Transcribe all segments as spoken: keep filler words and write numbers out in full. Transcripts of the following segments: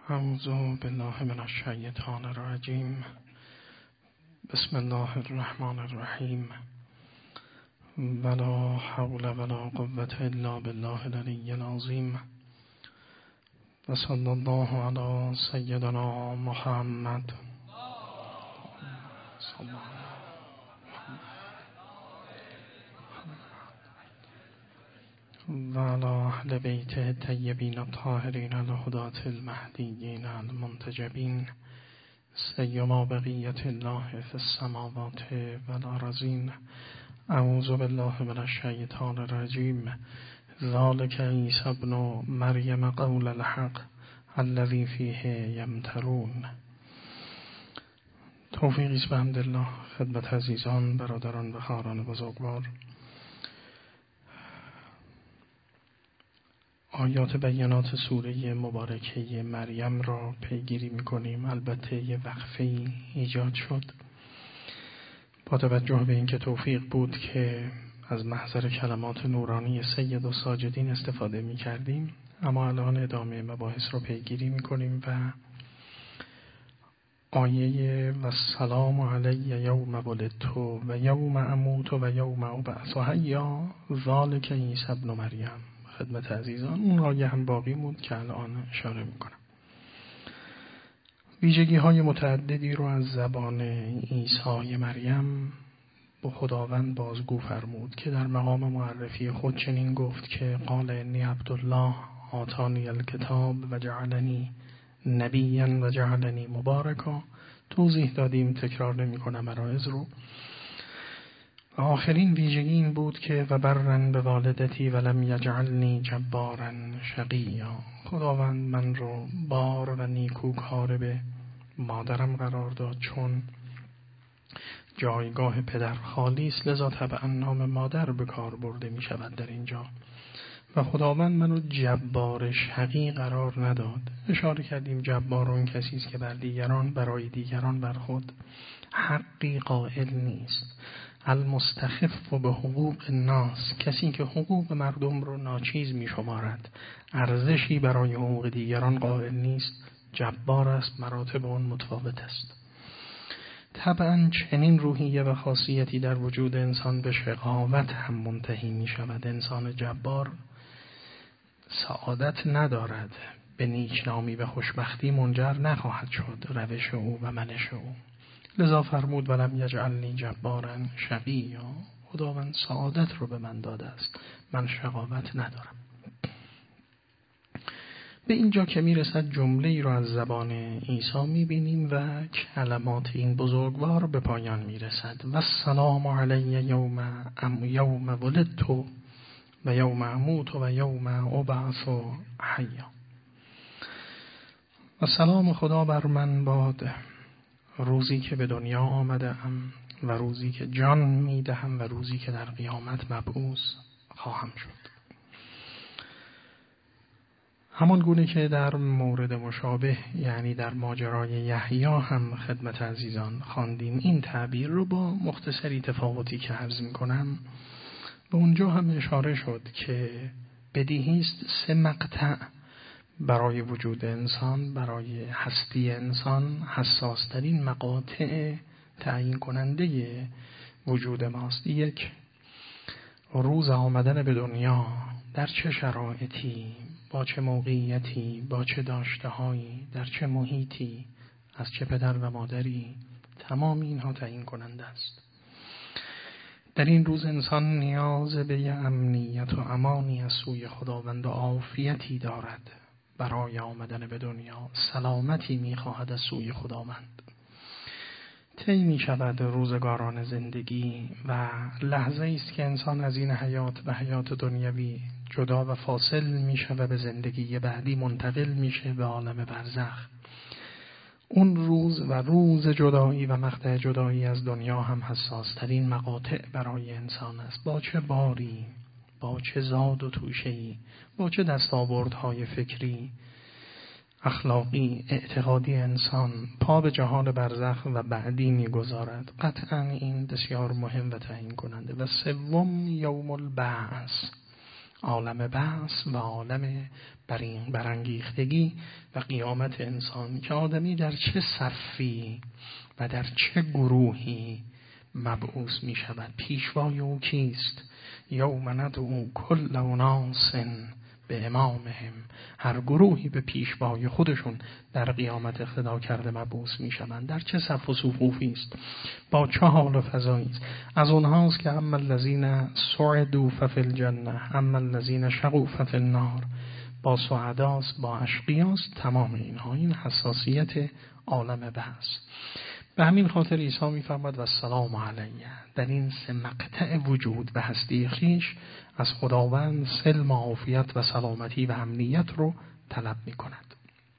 اعوذ بالله من الشیطان الرجیم. بسم الله الرحمن الرحیم. ولا حول ولا قوة الا بالله العلی العظیم. و صلی الله علی سیدنا محمد و علی اهل بیت الطیبین الطاهرین الهداة المهدیین المنتجبین سیما بقیت الله فی السماوات والارضین. اعوذ بالله من الشیطان الرجیم. ذلک عیسی ابن مریم قول الحق الذی فیه یمترون. توفیقی است بحمدالله خدمت عزیزان، برادران و خواهران بزرگوار. آیات بینات سوره مبارکه مریم را پیگیری می‌کنیم. البته یه وقفه ایجاد شد با توجه به اینکه توفیق بود که از محضر کلمات نورانی سید الساجدین استفاده می‌کردیم، اما الان ادامه مباحث را پیگیری می‌کنیم و آیه و السلام علی یوم ولدت و یوم اموت و یوم ابعث حیا ذلک عیسی ابن مریم. خدمت عزیزان اون آیه هم باقی بود که الان اشاره میکنم. ویژگی های متعددی رو از زبان عیسی مریم به خداوند بازگو فرمود که در مقام معرفی خود چنین گفت که قال انی عبدالله آتانی الکتاب و جعلنی نبیا و جعلنی مبارکا. توضیح دادیم، تکرار نمی کنم مراحل رو. آخرین ویژگی این بود که و برن به والدتی ولم یجعلنی جبارا شقیا. خداوند من رو بار و نیکوکار به مادرم قرار داد، چون جایگاه پدر خالی است، لذا طبعا نام مادر به کار برده می شود در اینجا. و خداوند منو جبار شقی قرار نداد. اشاره کردیم جبار اون کسی است که بر دیگران، برای دیگران بر خود حقی قائل نیست. المستخف به حقوق الناس، کسی که حقوق مردم رو ناچیز می شمارد، ارزشی برای حقوق دیگران قائل نیست، جبار است، مراتب اون متفاوت است. طبعا چنین روحیه و خاصیتی در وجود انسان به شقاوت هم منتهی می شود. انسان جبار سعادت ندارد، به نیکنامی و خوشبختی منجر نخواهد شد روش او و منش او. لذا فرمود ولم یجعلنی جبارا شقیا. خداوند سعادت رو به من داده است، من شقاوت ندارم. به اینجا که میرسد جمله ای رو از زبان عیسی میبینیم و کلمات این بزرگوار به پایان میرسد. و السلام علی یوم ام یوم ولدت و یوم اموت و یوم ابعث حیا. و سلام خدا بر من باد روزی که به دنیا آمده ام و روزی که جان میدهم و روزی که در قیامت مبعوث خواهم شد. همان گونه که در مورد مشابه، یعنی در ماجرای یحیی هم خدمت عزیزان خواندیم، این تعبیر رو با مختصری تفاوتی که عرض میکنم به اونجا هم اشاره شد که بدیهی است سه مقطع برای وجود انسان، برای هستی انسان حساسترین مقاطع تعیین کننده وجود ماست. یک، روز آمدن به دنیا، در چه شرایطی، با چه موقعیتی، با چه داشته‌هایی، در چه محیطی، از چه پدر و مادری، تمام اینها تعیین کننده است. در این روز انسان نیاز به امنیت و امانی از سوی خداوند و عافیتی دارد برای آمدن به دنیا، سلامتی می‌خواهد از سوی خداوند. طی می‌شود روزگاران زندگی و لحظه است که انسان از این حیات و حیات دنیوی جدا و فاصل میشه و به زندگی بعدی منتقل میشه به عالم برزخ. اون روز و روز جدایی و مقطع جدایی از دنیا هم حساسترین مقاطع برای انسان است. با چه باری، با چه زاد و توشه‌ای، با چه دستاوردهای فکری، اخلاقی، اعتقادی انسان پا به جهان برزخ و بعدی میگذارد. قطعا این بسیار مهم و تعیین کننده. و سوم یوم البعث، عالم بعث و عالم برانگیختگی و قیامت انسان که آدمی در چه صفی و در چه گروهی مبعوث می شود. پیشوای او کیست؟ یوم ندعو کل اناس به امامهم. هر گروهی به پیشوای خودشون در قیامت اقتدا کرده مبعوث می شوند. در چه صف و صفوفی است، با چه حال و فضایی است. از اونهاست که اما الذین سعدوا ففی الجنه اما الذین شقوا ففی النار. با سعداست، با اشقیاست، تمام اینها. این حساسیت عالم بعث. به همین خاطر عیسی می‌فرماید و السلام علیه. در این سه مقطع وجود و هستی خیش از خداوند سلم، عافیت و سلامتی و امنیت رو طلب می‌کند.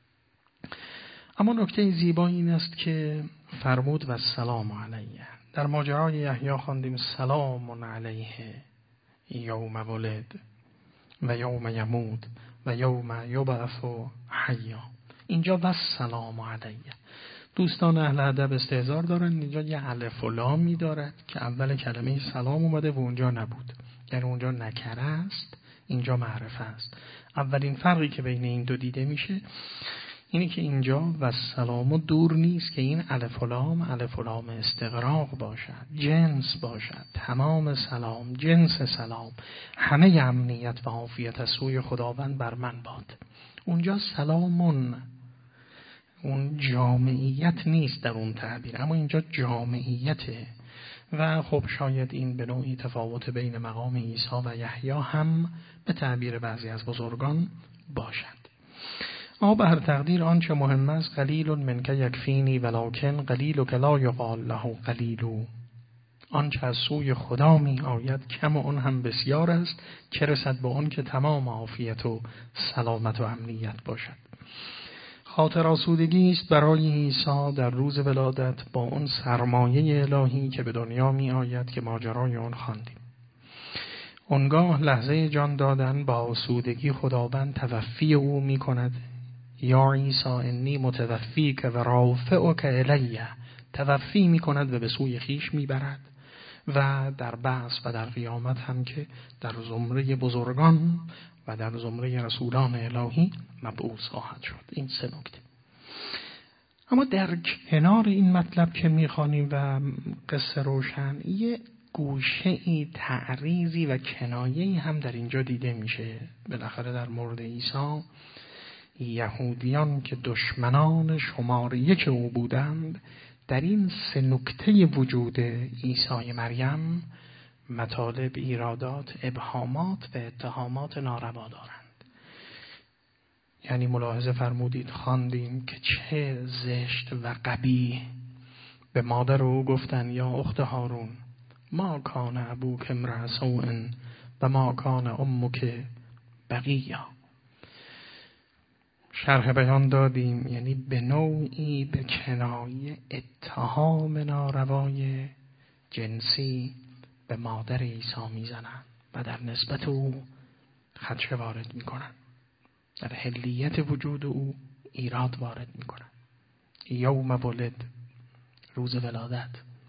اما نکته زیبا این است که فرمود و السلام علیه. در ماجرای یحیی خواندیم سلام علیه یوم ولد و یوم یموت و یوم یبعث حیا. اینجا و السلام علیه. دوستان اهل ادب استهزار دارن اینجا یه الف و لامی دارد که اول کلمه سلام اومده و اونجا نبود، یعنی اونجا نکره است، اینجا معرفه است. اولین فرقی که بین این دو دیده میشه اینی که اینجا و سلام دور نیست که این الف و لام الف و لام استغراق باشد، جنس باشد. تمام سلام، جنس سلام، همه امنیت و عافیت از سوی خداوند بر من باد. اونجا سلامون، اون جامعیت نیست در اون تعبیر، اما اینجا جامعیته. و خب شاید این به نوعی تفاوت بین مقام عیسی و یحیی هم به تعبیر بعضی از بزرگان باشد. اما به هر تقدیر آنچه مهم است قلیل منک یکفینی ولکن قلیل که لا یقال له قلیل. آنچه از سوی خدا می آید کم اون هم بسیار است که رسد به اون که تمام عافیت و سلامت و امنیت باشد. خاطر آسودگی است برای عیسی در روز ولادت با اون سرمایه الهی که به دنیا می آید که ماجرای اون خواندیم. اونگاه لحظه جان دادن با آسودگی خداوند توفی او می کند. یا عیسی انی متوفیک و رافعک الیه. توفی می کند و به سوی خیش می برد و در بعث و در قیامت هم که در زمره بزرگان و در زمره رسولان الهی مبعوث خواهد شد. این سه نکته. اما در کنار این مطلب که میخوانیم و قصه روشن، یه گوشه ای تعریضی و کنایه‌ای هم در اینجا دیده میشه. بالاخره در مورد عیسی یهودیان که دشمنان شماره یک او بودند در این سه نکته وجود عیسی مریم مطالب، ایرادات، ابهامات و اتهامات ناروا دارند. یعنی ملاحظه فرمودید خواندیم که چه زشت و قبیح به مادر او گفتن یا اخت هارون ما کان ابوک امرأ سوء و ما کان امک بغیا. شرح بیان دادیم، یعنی به نوعی به کنایه اتهام ناروای جنسی به مادر عیسی میزنن و در نسبت او خدشه وارد میکنن، در حلیت وجود او ایراد وارد میکنن. یوم ولد، روز ولادت.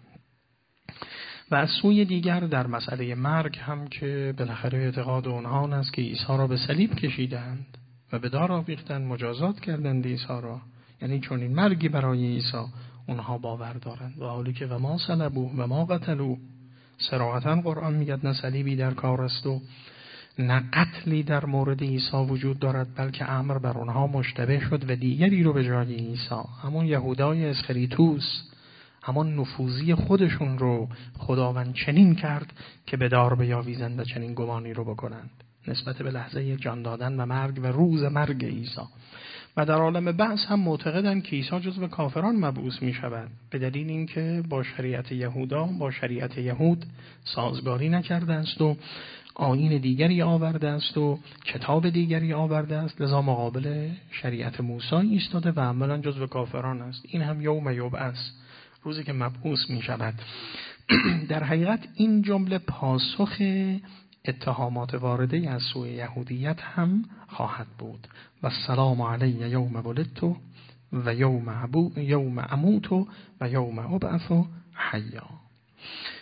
و از سوی دیگر در مسئله مرگ هم که بالاخره اعتقاد اونها است که عیسی را به صلیب کشیدند و به دار آویختند، مجازات کردند عیسی را، یعنی چون این مرگی برای عیسی اونها باور دارند. و حالی که و ما صلبوه و ما قتلوه، صراحتاً قرآن میگه نه صلیبی در کار است و نه قتلی در مورد عیسی وجود دارد، بلکه امر بر اونها مشتبه شد و دیگری رو به جای عیسی، همون یهودای اسخریتوس، همون نفوذی خودشون رو خداوند چنین کرد که به دار بیاویزند و چنین گمانی رو بکنند نسبت به لحظه جان دادن و مرگ و روز مرگ عیسی. و در عالم بعث هم معتقدند که عیسی جزو کافران مبعوث می شود، به دلیل اینکه با شریعت یهودا، با شریعت یهود سازگاری نکرده است و آیین دیگری آورده است و کتاب دیگری آورده است، لذا مقابل شریعت موسی ایستاده و عملاً جزو کافران است. این هم یوم یبعث، روزی که مبعوث می شود. در حقیقت این جمله پاسخ اتهامات وارده از سوی یهودیت هم خواهد بود. و السلام علی یوم ولدت و یوم ابو یوم اموت و یوم ابعث حیا.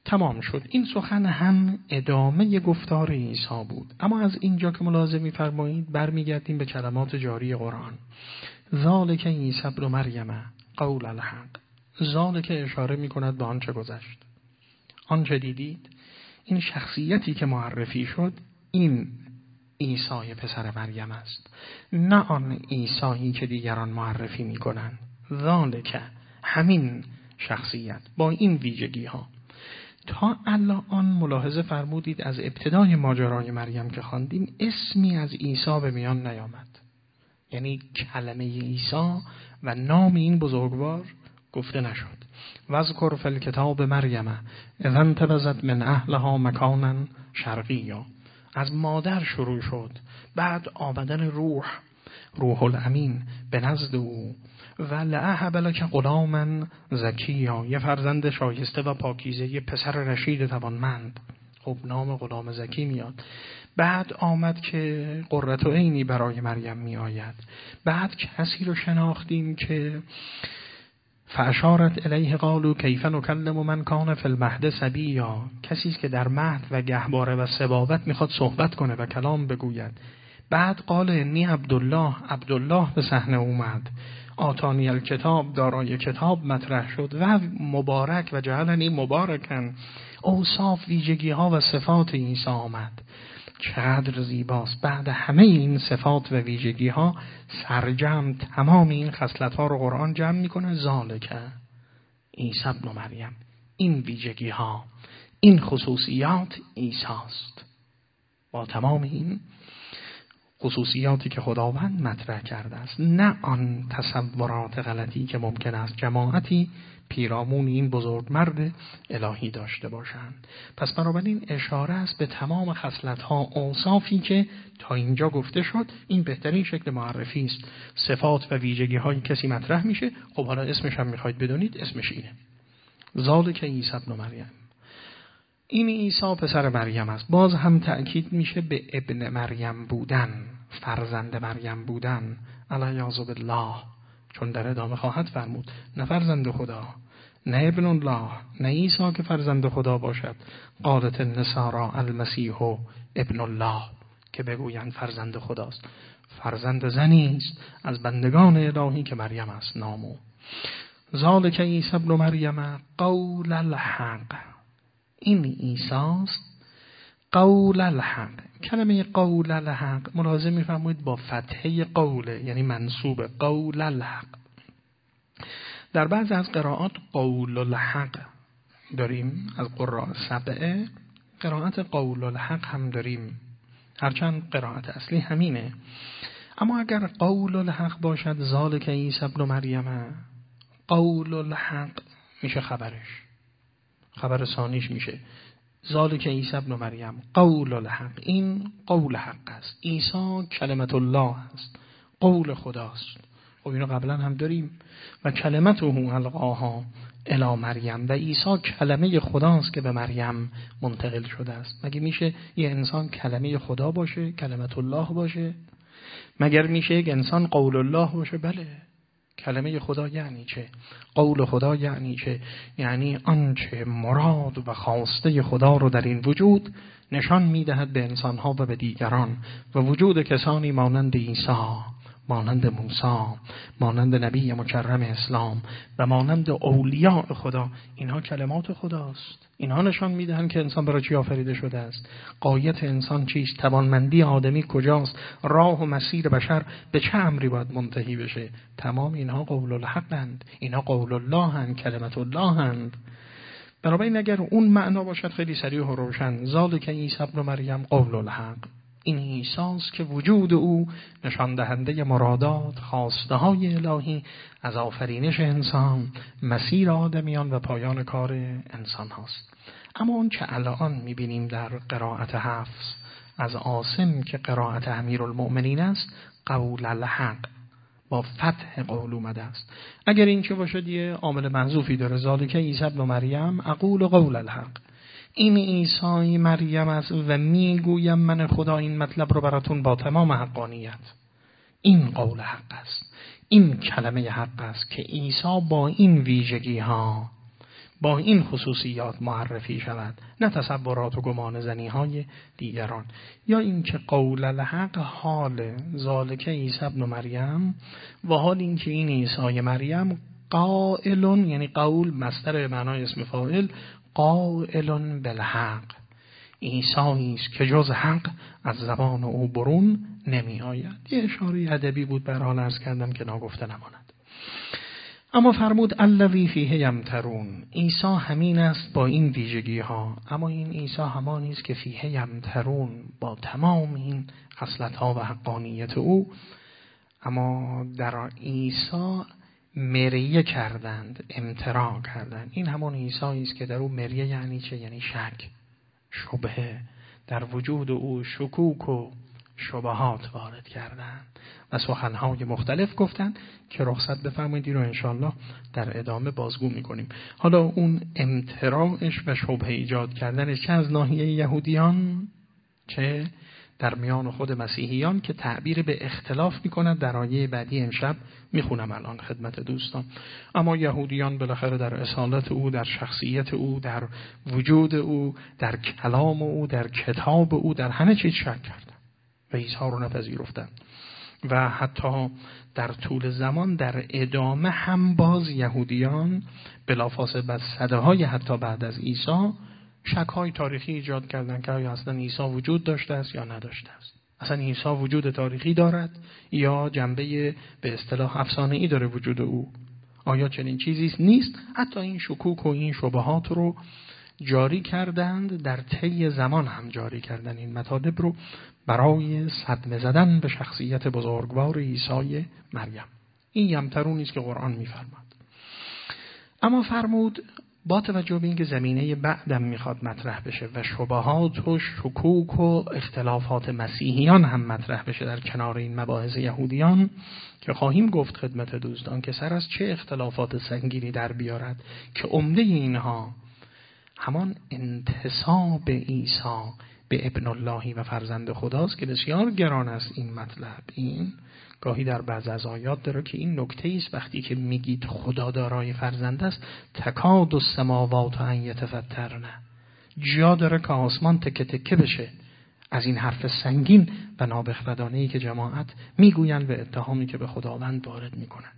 تمام شد. این سخن هم ادامه گفتار عیسی بود. اما از اینجا که ملاحظه می‌فرمایید برمیگردیم به کلمات جاری قرآن. ذالک عیسی ابن مریم قول الحق. ذالک اشاره می‌کند به آنچه گذشت. آنچه دیدید، این شخصیتی که معرفی شد، این عیسی پسر مریم است، نه آن عیسی که دیگران معرفی می‌کنند. ذالک، همین شخصیت با این ویژگی ها. تا الان ملاحظه فرمودید از ابتدای ماجرای مریم که خواندیم اسمی از عیسی به میان نیامد، یعنی کلمه عیسی و نام این بزرگوار گفته نشد. واذکر فی الکتاب مریم اذ انتبذت من اهلها مکانا شرقیا. از مادر شروع شد، بعد آمدن روح روح الامین به نزد او و لأهب لک غلاما زکیا، یه فرزند شایسته و پاکیزه، یه پسر رشید توانمند. خب نام غلام زکی میاد. بعد آمد که قرة عینی برای مریم می آید. بعد کسی رو شناختیم که فاشارت الیه قالوا کیف نکلم من کان فی المهد صبیا، کسی است که در مهد و گهواره و صبابت میخواد صحبت کنه و کلام بگوید. بعد قال انی عبدالله، عبدالله به صحنه اومد. آتانی الکتاب، دارای کتاب مطرح شد و مبارک و جعلنی مبارکن. اوصاف، ویژگی ها و صفات عیسی آمد. چقدر زیباست. بعد همه این صفات و ویژگی ها سرجم تمام این خصلت ها رو قرآن جمع میکنه. ذالک عیسی ابن مریم، این ویژگی ها، این خصوصیات عیسی است، با تمام این خصوصیاتی که خداوند مطرح کرده است، نه آن تصورات غلطی که ممکن است جماعتی پیرامون این بزرگ مرد الهی داشته باشند. پس بنابراین اشاره است به تمام خصلت‌ها، اوصافی که تا اینجا گفته شد. این بهترین شکل معرفی است. صفات و ویژگی‌های کسی مطرح میشه. خب حالا اسمش هم میخواید بدونید، اسمش اینه. ذالک عیسی ابن مریم. این عیسی پسر مریم است. باز هم تأکید میشه به ابن مریم بودن، فرزند مریم بودن، علیاذ بالله، چون در ادامه خواهد فرمود نه فرزند خدا، نه ابن الله، نه عیسی که فرزند خدا باشد. قالت النصارى المسیح ابن الله، که بگویند فرزند خداست. فرزند زنی است از بندگان الهی که مریم است نامو. ذالک عیسی ابن مریم قول الحق. این عیسی است قول الحق. کلمه قول الحق ملاحظه می‌فرمایید با فتحه قوله، یعنی منصوب قول الحق. در بعض از قرائات قول الحق داریم، از قراء سبعه قرائت قول الحق هم داریم، هرچند قرائت اصلی همینه. اما اگر قول الحق باشد ذالک عیسی ابن مریم، قول الحق میشه خبرش، خبر ثانیش میشه ذالک عیسی ابن مریم قول الحق. این قول حق است. عیسی کلمت الله است، قول خداست. خب اینو قبلا هم داریم. و کلمته القاها الی مریم، و عیسی کلمه خداست که به مریم منتقل شده است. مگه میشه یه انسان کلمه خدا باشه، کلمت الله باشه؟ مگر میشه یک انسان قول الله باشه؟ بله. کلمه خدا یعنی چه؟ قول خدا یعنی چه؟ یعنی آنچه مراد و خواسته خدا رو در این وجود نشان میدهد به انسانها و به دیگران. و وجود کسانی مانند عیسی، مانند موسی، مانند نبی مکرم اسلام و مانند اولیاء خدا، اینها کلمات خداست. اینها نشان میدهند که انسان برای چی آفریده شده است، غایت انسان چیست، توانمندی آدمی کجاست، راه و مسیر بشر به چه امری باید منتهی بشه. تمام اینها قول الحقند، اینها قول الله هند، کلمت الله هند. بنابراین اگر اون معنا باشد خیلی صریح و روشن، ذالک عیسی ابن مریم قول الحق. این عیسی است که وجود او نشان دهنده مرادات، خواسته های الهی از آفرینش انسان، مسیر آدمیان و پایان کار انسان هاست. اما اون چه الان میبینیم در قرائت حفص از عاصم که قرائت امیرالمؤمنین است، قول الحق با فتح قول اومده است. اگر این چه باشد یه عامل محذوفی داره، ذالک عیسی ابن مریم اقول قول الحق. این عیسی مریم است و میگویم من خدا این مطلب رو براتون با تمام حقانیت. این قول حق است، این کلمه حق است که عیسی با این ویژگی ها، با این خصوصیات معرفی شود، نه تصورات و گمان زنی های دیگران. یا اینکه قول الحق حال ذالک عیسی ابن مریم و حال اینکه این عیسی مریم قائل، یعنی قول مصدر به معنای اسم فاعل، قائل بالحق، عیسی است که جز حق از زبان او برون نمی آید. یه اشاره ادبی بود به حال عرض کردم که ناگفته نماند. اما فرمود الذی فیه یمترون، عیسی همین است با این ویژگی ها، اما این عیسی همانی است که فیه یمترون، با تمام این خصلت ها و حقانیت او، اما در عیسی مریه کردند، امتراع کردند. این همون عیسی است که در او مریه یعنی چه؟ یعنی شک، شبهه، در وجود او شکوک و شبهات وارد کردند و سخنهای مختلف گفتند که رخصت بفرمایید رو انشالله در ادامه بازگو میکنیم. حالا اون امتراعش و شبهه ایجاد کردنش چه از ناحیه یهودیان چه در میان خود مسیحیان که تعبیر به اختلاف میکند، در آیه بعدی امشب میخونم الان خدمت دوستان. اما یهودیان بالاخره در اصالت او، در شخصیت او، در وجود او، در کلام او، در کتاب او، در همه چیز شک کردن و عیسی رو نپذیرفتن و حتی در طول زمان در ادامه هم باز یهودیان بلافاصله بعد صداهای حتی بعد از عیسی شک‌های تاریخی ایجاد کردن که آیا اصلا عیسی وجود داشته است یا نداشته است، اصلا عیسی وجود تاریخی دارد یا جنبه به اصطلاح افسانه‌ای داره وجود او، آیا چنین چیزی نیست. حتی این شکوک و این شبهات رو جاری کردند، در طی زمان هم جاری کردن این مطالب رو برای صدمه زدن به شخصیت بزرگوار عیسی مریم. این یمترونی است که قرآن می‌فرماد. اما فرمود با توجه به اینکه زمینه بعدم میخواد مطرح بشه و شبهات و شکوک و اختلافات مسیحیان هم مطرح بشه در کنار این مباحث یهودیان که خواهیم گفت خدمت دوستان که سر از چه اختلافات سنگینی در بیارد که عمده اینها همان انتساب عیسی به ابن اللهی و فرزند خداست که بسیار گران است این مطلب. این گاهی در بعض از آیات داره که این نکته است وقتی که میگید خدا دارای فرزند است، تکاد السماوات ان یتفطرن، جا داره که آسمان تکه تکه بشه از این حرف سنگین و نابخردانه‌ای که جماعت میگویند و اتهامی که به خداوند وارد میکنن.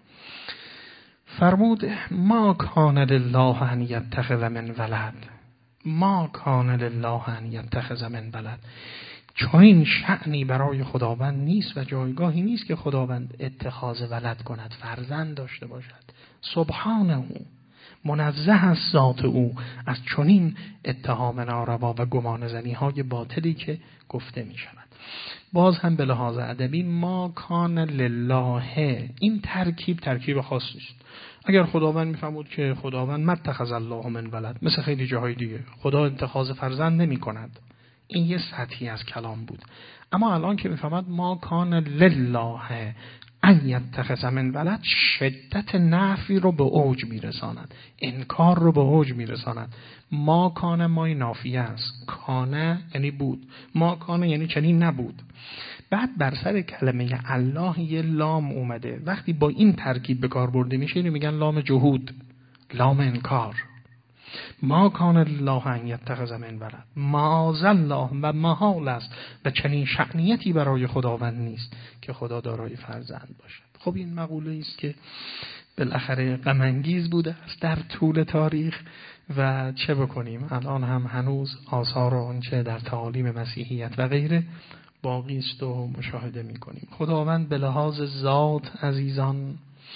فرمود ما کان لله ان یتخذ من ولد، ما کان لله ان یتخذ من ولد، چون این شأنی برای خداوند نیست و جایگاهی نیست که خداوند اتخاذ ولد کند، فرزند داشته باشد. سبحانه، منزه است ذات او از چنین اتهام ناروا و گمان زنی های باطلی که گفته می شود. باز هم به لحاظ ادبی ما کان لله، این ترکیب ترکیب خاصی است. اگر خداوند میفهمود که خداوند متخذ الله من ولد، مثل خیلی جاهای دیگه خدا اتخاذ فرزند نمی کند، این یه سطحی از کلام بود. اما الان که میفهمد ما کان لله ان یتخذ من ولد، شدت نفی رو به اوج میرساند، انکار رو به اوج میرساند. ما کان مای نافیه است، کانه یعنی بود، ما کانه یعنی چنین نبود. بعد بر سر کلمه الله یه لام اومده، وقتی با این ترکیب به کار برده میشه میگن لام جهود، لام انکار. ما کان الله ان یتخذ من ولد، معاذ الله، و محال است و چنین شأنیتی برای خداوند نیست که خدا دارای فرزند باشد. خب این مقوله است که بالاخره غم انگیز بوده است در طول تاریخ و چه بکنیم، الان هم هنوز آثار آنچه در تعالیم مسیحیت و غیره باقی است و مشاهده می‌کنیم. خداوند به لحاظ ذات عزیزان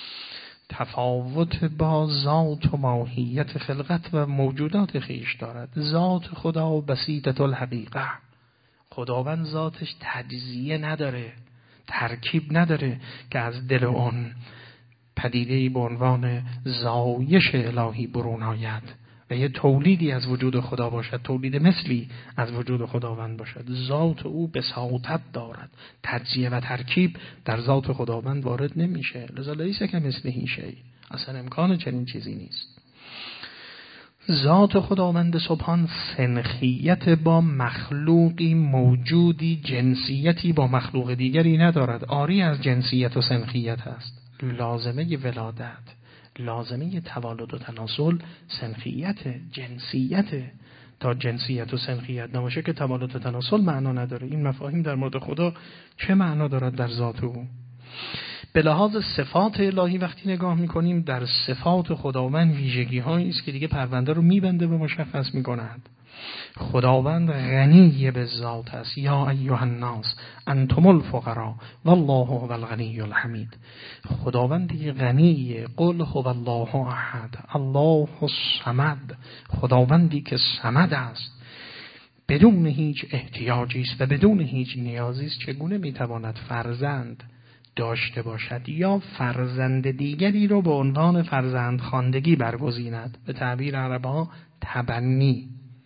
تفاوت با ذات و ماهیت خلقت و موجودات خیش دارد. ذات خدا بسیطه الحقیقه، خداوند ذاتش تجزیه نداره، ترکیب نداره که از دل اون پدیده‌ای به عنوان زایش الهی برون آید و یه تولیدی از وجود خدا باشد، تولید مثلی از وجود خداوند باشد. ذات او بساطت دارد، تجزیه و ترکیب در ذات خداوند وارد نمیشه. لذا لیس کمثله شیء، اصلا امکان چنین چیزی نیست. ذات خداوند سبحان سنخیت با مخلوقی موجودی، جنسیتی با مخلوق دیگری ندارد، عاری از جنسیت و سنخیت است. لازمه ولادت، لازمه تولد و تناسل سنخیت، جنسیت. تا جنسیت و سنخیت نباشه که تولد و تناسل معنا نداره. این مفاهیم در مورد خدا چه معنا دارد در ذات او؟ به لحاظ صفات الهی وقتی نگاه میکنیم، در صفات خداوند ویژگی هایی است که دیگه پرونده رو میبنده و مشخص میکند. خداوند غنی به ذات است. یا ایها الناس انتم الفقراء والله هو الغنی الحمید. خداوندی غنی، قل هو الله احد الله الصمد. خداوندی که صمد است، بدون هیچ احتیاجی است و بدون هیچ نیازی است. چگونه میتواند فرزند داشته باشد یا فرزند دیگری رو به عنوان فرزند خواندگی برگزیند؟ به تعبیر عرب‌ها تبنی.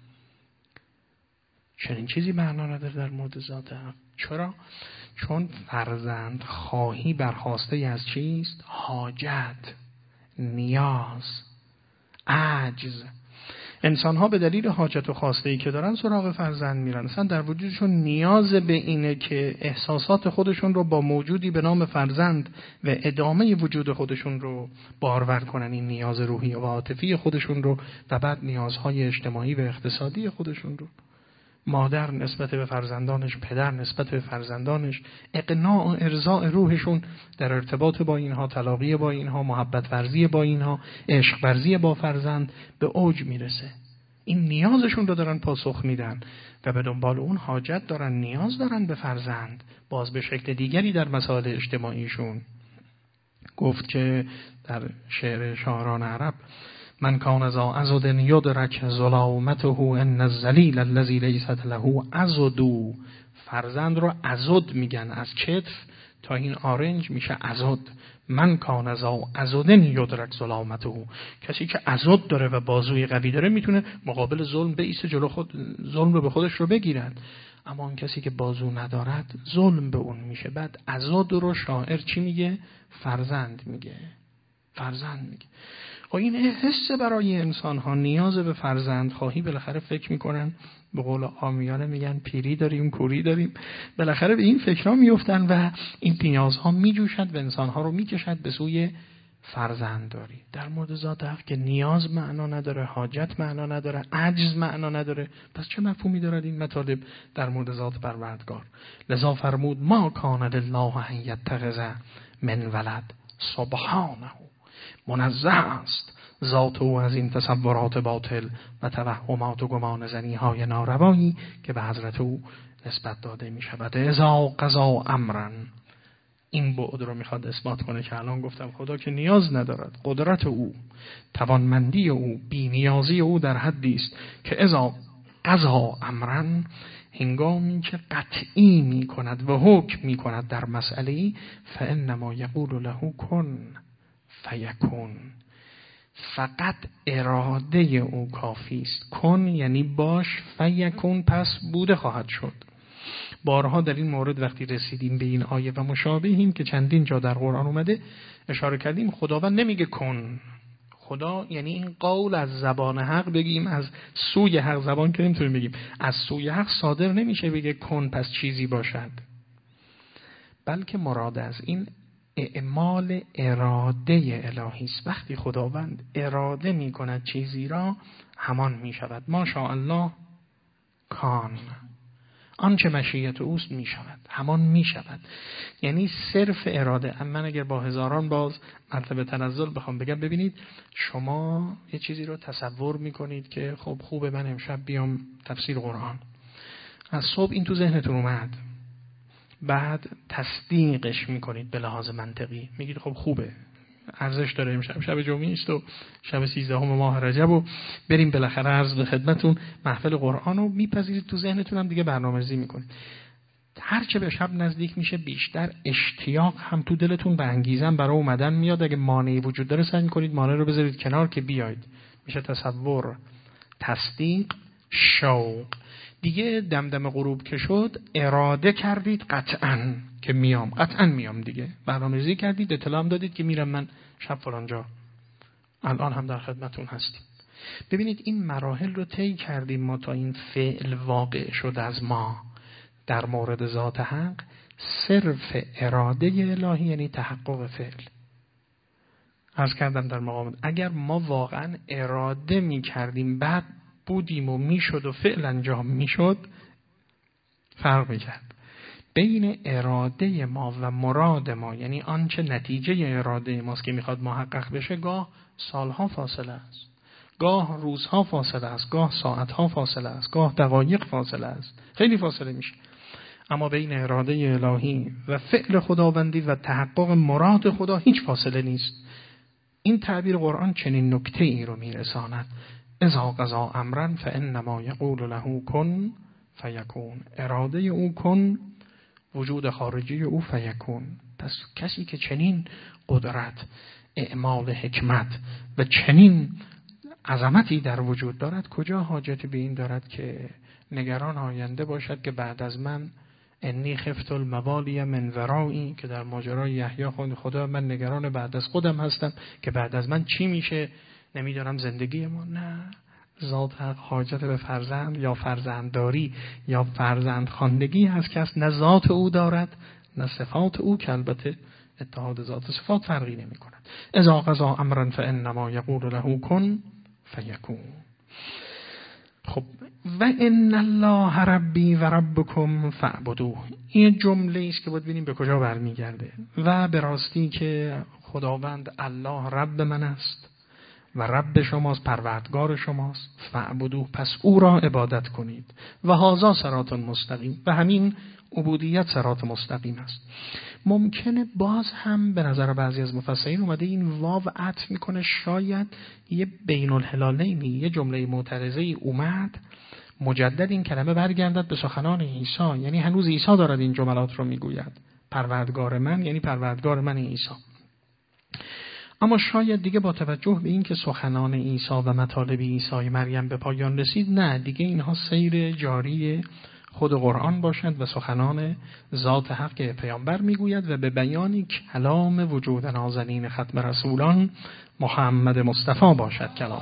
چنین چیزی معنا نداره در مورد ذات حق. چرا؟ چون فرزند خواهی برخواسته از چیست؟ حاجت، نیاز، عجز. انسان ها به دلیل حاجت و خواسته‌ای که دارن سراغ فرزند میرن. اصلا در وجودشون نیاز به اینه که احساسات خودشون رو با موجودی به نام فرزند و ادامه وجود خودشون رو بارور کنن. این نیاز روحی و عاطفی خودشون رو و بعد نیازهای اجتماعی و اقتصادی خودشون رو. مادر نسبت به فرزندانش، پدر نسبت به فرزندانش، اقناع و ارضاء روحشون در ارتباط با اینها، تلاقی با اینها، محبت ورزی با اینها، عشق ورزی با فرزند به اوج میرسه. این نیازشون رو دارن پاسخ میدن و به دنبال اون حاجت دارن، نیاز دارن به فرزند. باز به شکل دیگری در مسائل اجتماعیشون گفت که در شعر شاعران عرب: من کان ذا عضد یدرک ظلامته ان الذلیل الذی لیست له عضد. فرزند رو عضد میگن، از کتف تا این آرنج میشه عضد. من کان ذا عضد یدرک ظلامته. کسی که عضد داره و بازوی قوی داره میتونه مقابل ظلم بایسته، جلو خود ظلم رو به خودش رو بگیرد. اما اون کسی که بازو ندارد ظلم به اون میشه. بعد عضد رو شاعر چی میگه؟ فرزند میگه. فرزند میگه. و این حس برای انسان ها نیاز به فرزند خواهی بالاخره فکر میکنن، به قول عامیانه میگن پیری داریم کوری داریم، بالاخره به این فکرها میفتن و این نیازها میجوشد و انسان ها رو میکشد به سوی فرزندداری. در مورد ذات حق که نیاز معنا نداره، حاجت معنا نداره، عجز معنا نداره، پس چه مفهومی دارد این مطالب در مورد ذات پروردگار؟ لذا فرمود ما کان لله ان یتخذ من ولد سبحانه. منزه است ذات او از این تصورات باطل و توهمات و گمان زنی های ناروایی که به حضرت او نسبت داده می شود. اذا قضا امرا، این بعد رو میخواد اثبات کنه که الان گفتم خدا که نیاز ندارد. قدرت او، توانمندی او، بی نیازی او در حدی است که اذا قضا امرا، هنگامی که قطعی می کند و حکم می کند در مسئله، فانما یقول له کن فیکون. فقط اراده او کافی است. کن یعنی باش، فیکون پس بوده خواهد شد. بارها در این مورد وقتی رسیدیم به این آیه و مشابهیم که چندین جا در قرآن اومده اشاره کردیم، خداوند نمیگه کن. خدا یعنی این قول از زبان حق بگیم، از سوی حق زبان که نمیتونیم بگیم، از سوی حق صادر نمیشه بگه کن پس چیزی باشد، بلکه مراد از این اعمال اراده الهی است. وقتی خداوند اراده می کند چیزی را، همان می شود. ما شاء الله کان، آنچه مشیت اوست می شود، همان می شود. یعنی صرف اراده. من اگر با هزاران باز مرتبه تنزل بخوام بگم، ببینید شما یه چیزی رو تصور می کنید که خب خوبه من امشب بیام تفسیر قرآن، از صبح این تو ذهنتون اومد، بعد تصدیقش میکنید به لحاظ منطقی، میگید خب خوبه، ارزش داره، امشب شب جمعه است و شب سیزدهم ماه رجب و بریم بالاخره عرض به خدمتون محفل قرآن رو میپذیرید، تو ذهنتون هم دیگه برنامه‌ریزی میکنید. هر چه به شب نزدیک میشه بیشتر اشتیاق هم تو دلتون به انگیزن برای اومدن میاد. اگه مانعی وجود داره سعی کنید مانع رو بذارید کنار که بیاید. میشه تصور، تصدیق، شوق. دیگه دمدم غروب که شد اراده کردید قطعاً که میام، قطعاً میام دیگه. برنامه‌ریزی کردید، اطلاع هم دادید که میرم من شب فلان جا، الان هم در خدمتون هستیم. ببینید این مراحل رو طی کردیم ما تا این فعل واقع شد از ما. در مورد ذات حق صرف اراده الهی یعنی تحقق فعل. عرض کردم در مقام اگر ما واقعا اراده می کردیم بعد بودیم و میشد و فعل انجام میشد فرق میکرد. بین اراده ما و مراد ما، یعنی آنچه نتیجه اراده ماست که میخواد محقق بشه، گاه سالها فاصله است، گاه روزها فاصله است، گاه ساعتها فاصله است، گاه دقایق فاصله است، خیلی فاصله میشه. اما بین اراده الهی و فعل خداوندی و تحقق مراد خدا هیچ فاصله نیست. این تعبیر قرآن چنین نکته ای رو میرساند: اذا قضا امرا فانما یقول له کن فیکون. اراده او کن، وجود خارجی او فیکون. پس کسی که چنین قدرت، اعمال حکمت و چنین عظمتی در وجود دارد، کجا حاجتی به این دارد که نگران آینده باشد که بعد از من انی خفت الموالی من ورایی، که در ماجرای یحیی خود خدا من نگران بعد از خودم هستم که بعد از من چی میشه، نمیدونم زندگی ما. نه، ذات حق حاجت به فرزند یا فرزندداری یا فرزند خواندگی هست که نه ذات او دارد نه صفات او، که البته اتحاد ذات و صفات فرقی نمی کند. اذا قضا امرا فانما یقول له کن فیکون. خب و ان الله ربی و ربکم فاعبدوه، این جمله است که باید ببینیم به کجا برمیگرده. و به راستی که خداوند الله رب من است و رب شماست، پروردگار شماست، فاعبدوه، پس او را عبادت کنید. و هذا صراط مستقیم، و همین عبودیت صراط مستقیم است. ممکنه باز هم به نظر بعضی از مفسرین اومده این واو عطف میکنه، شاید یه بین الهلالینی، یه جمله معترضه ای اومد مجدد این کلمه برگردد به سخنان عیسی، یعنی هنوز عیسی دارد این جملات رو میگوید، پروردگار من یعنی پروردگار من عیسی. اما شاید دیگه با توجه به این که سخنان عیسی و مطالب عیسی مریم به پایان رسید، نه دیگه اینها سیر جاری خود قرآن باشند و سخنان ذات حق که پیامبر میگوید و به بیانی کلام وجود نازنین ختم رسولان محمد مصطفی باشد کلام.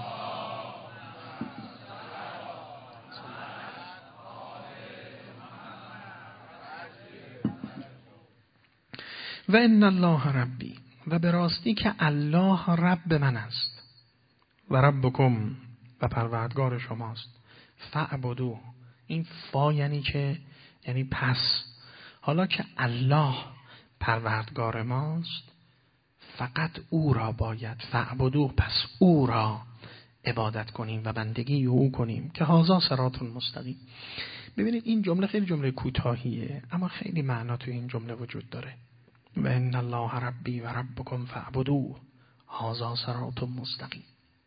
و ان الله ربی، و به راستی که الله رب من است، و ربکم، و پروردگار شماست، فاعبدوه. این فا یعنی که یعنی پس، حالا که الله پروردگار ماست فقط او را باید فاعبدوه، پس او را عبادت کنیم و بندگی او کنیم، که هذا صراط مستقیم. ببینید این جمله خیلی جمله کوتاهیه اما خیلی معنا تو این جمله وجود داره. و ان الله ربی و ربکم فاعبدوه هذا صراط مستقیم.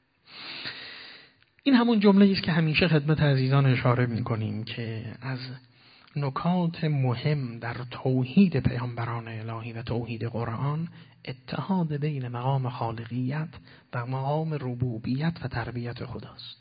این همون جمله است که همیشه خدمت عزیزان اشاره می‌کنیم که از نکات مهم در توحید پیامبران الهی و توحید قرآن اتحاد بین مقام خالقیت و مقام ربوبیت و تربیت خداست.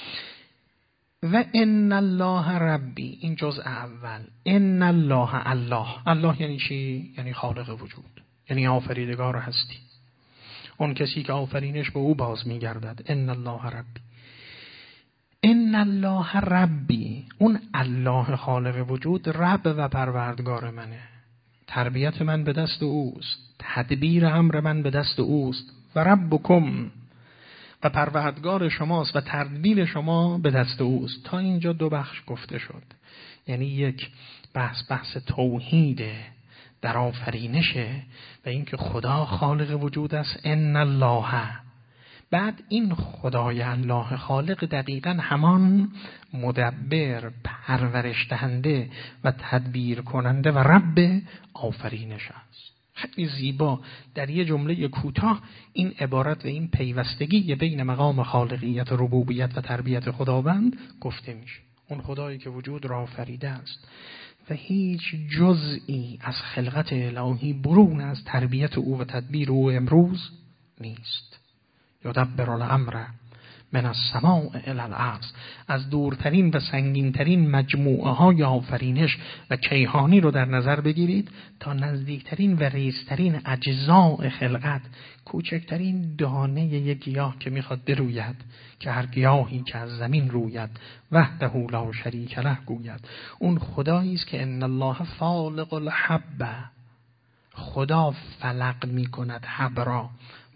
و ان الله ربی، این جزء اول. ان الله، الله الله یعنی چی؟ یعنی خالق وجود، یعنی آفریدگار هستی، اون کسی که آفرینش به او باز می‌گردد. ان الله ربی، ان الله ربی، اون الله خالق وجود رب و پروردگار منه، تربیت من به دست اوست، تدبیر امر من به دست اوست. و ربکم، و پروردگار شماست و تدبیر شما به دست اوست. تا اینجا دو بخش گفته شد، یعنی یک بحث بحث توحیده در آفرینشه و اینکه خدا خالق وجود است، ان الله. بعد این خدای الله خالق دقیقاً همان مدبر، پرورش دهنده و تدبیر کننده و رب آفرینش است. خیلی زیبا در یه جمله کوتاه این عبارت و این پیوستگی بین مقام خالقیت و ربوبیت و تربیت خداوند گفته میشه. اون خدایی که وجود را آفریده است و هیچ جزئی از خلقت الهی برون از تربیت او و تدبیر او امروز نیست. یدبر الامر من السماء الی الارض، از دورترین و سنگینترین مجموعه های آفرینش و کیهانی رو در نظر بگیرید تا نزدیکترین و ریزترین اجزاء خلقت، کوچکترین دانه یک گیاه که میخواد بروید، که هر گیاهی که از زمین روید وحده لا شریک له گوید. اون خدایی است که ان الله فالق الحب، خدا فلق میکند حب را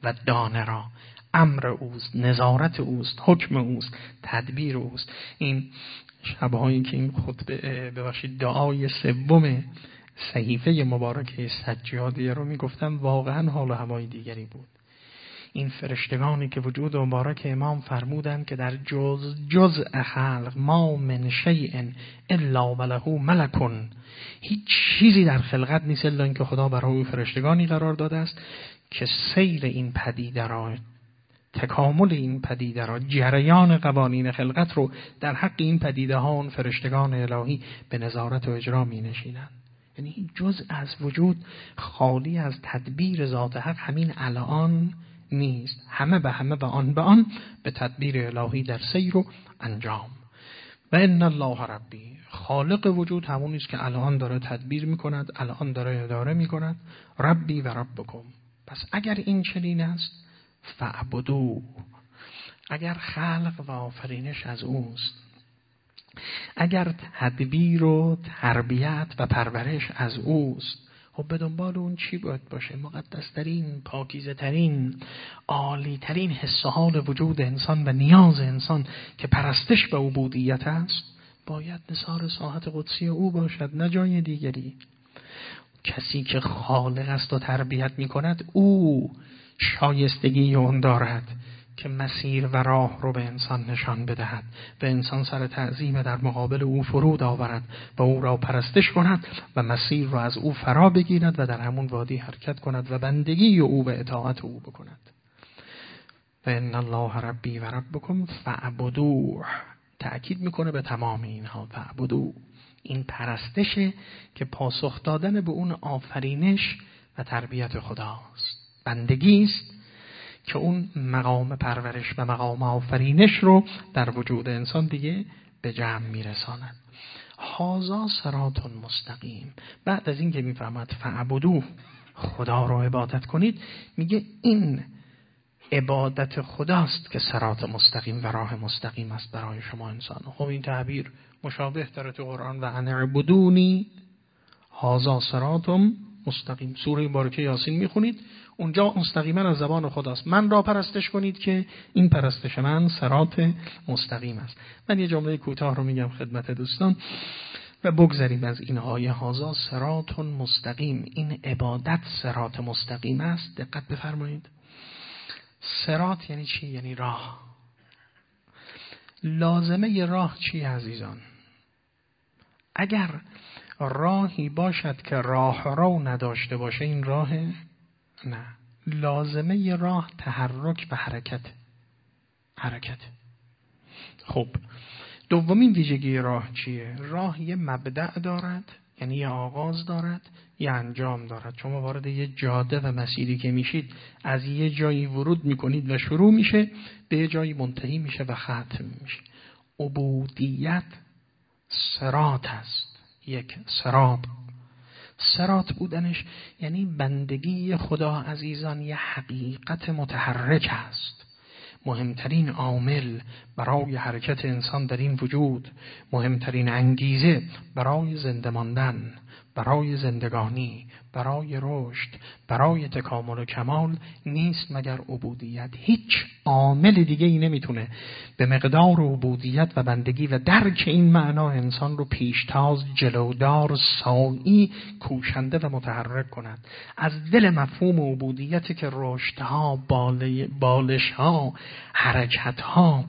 و دانه را. امر اوست، نظارت اوست، حکم اوست، تدبیر اوست. این شبهایی که این خطبه ببخشید دعای سوم صحیفه مبارکه سجادیه رو میگفتم، واقعا حال و هوای دیگری بود. این فرشتگانی که وجود مبارک امام فرمودند که در جز جزء خلق ما من شیء الا وله ملک، هیچ چیزی در خلقت نیست الا اینکه خدا برای فرشتگانی قرار داده است که سیر این پدیده را، تکامل این پدیده را، جریان قوانین خلقت رو در حق این پدیده ها اون فرشتگان الهی به نظارت و اجرا می نشینند. یعنی جزء از وجود خالی از تدبیر ذات حق همین الان نیست، همه به همه و آن به آن به تدبیر الهی در سیر و انجام. و ان الله ربی، خالق وجود همون است که الان داره تدبیر میکند، الان داره اداره میکند. ربی و ربکم. پس اگر این چنین است فاعبدوه، اگر خلق و آفرینش از اوست، اگر تدبیر و تربیت و پرورش از اوست، خب به دنبال اون چی باید باشه؟ مقدس ترین، پاکیزه ترین، عالی ترین حس و حال وجود انسان و نیاز انسان که پرستش و عبودیت است، باید نثار ساحت قدسی او باشد، نه جای دیگری. کسی که خالق است و تربیت می کند، او شایستگی اون دارد که مسیر و راه رو به انسان نشان بدهد، به انسان سر تعظیم در مقابل او فرود آورد و او را پرستش کند و مسیر را از او فرا بگیرد و در همون وادی حرکت کند و بندگی او و اطاعت او بکند. و ان الله ربی و ربکم فاعبدوه، تأکید میکنه به تمام اینها. فاعبدوه، این پرستشه که پاسخ دادن به اون آفرینش و تربیت خداست. بندگی است که اون مقام پرورش و مقام آفرینش رو در وجود انسان دیگه به جمع میرساند. هذا صراط مستقیم. بعد از این که میفهمد فاعبدوه، خدا رو عبادت کنید، میگه این عبادت خداست که صراط مستقیم و راه مستقیم است برای شما انسان. خب این تعبیر مشابه داره تو قرآن، و ان اعبدونی هذا صراط مستقیم. سوره مبارکه یاسین میخونید، اونجا مستقیما از زبان خداست، من را پرستش کنید که این پرستش من صراط مستقیم است. من یه جمله کوتاه رو میگم خدمت دوستان و بگذریم از این آیه. هذا صراط مستقیم، این عبادت صراط مستقیم است. دقت بفرمایید. صراط یعنی چی؟ یعنی راه. لازمه ی راه چی عزیزان؟ اگر راهی باشد که راه رو نداشته باشه، این راه نه. لازمه ی راه تحرک و حرکت. حرکت. خب دومین ویژگی راه چیه؟ راه یه مبدأ دارد، یعنی یه آغاز دارد، یه انجام دارد. شما وارد یه جاده و مسیری که میشید، از یه جایی ورود میکنید و شروع میشه، به یه جایی منتهی میشه و ختم میشه. عبودیت صراط است. یک صراط. صراط بودنش یعنی بندگی خدا عزیزان یه حقیقت متحرک است. مهمترین عامل برای حرکت انسان در این وجود، مهمترین انگیزه برای زنده ماندن، برای زندگانی، برای رشد، برای تکامل و کمال نیست مگر عبودیت. هیچ عامل دیگه ای نمیتونه به مقدار عبودیت و بندگی و درک این معنا انسان رو پیشتاز، جلودار، سائی، کوشنده و متحرک کند. از دل مفهوم عبودیت که رشدها، بالشها، حرکتها،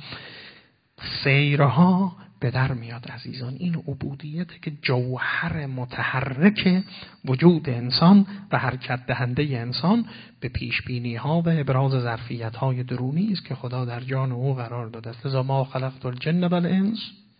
سیرها به در میاد عزیزان. این عبودیت که جوهر متحرک وجود انسان و حرکت دهنده انسان به پیش بینی ها و ابراز ظرفیت های درونی است که خدا در جان او قرار داده است. لذا ما خلقت الجن والانس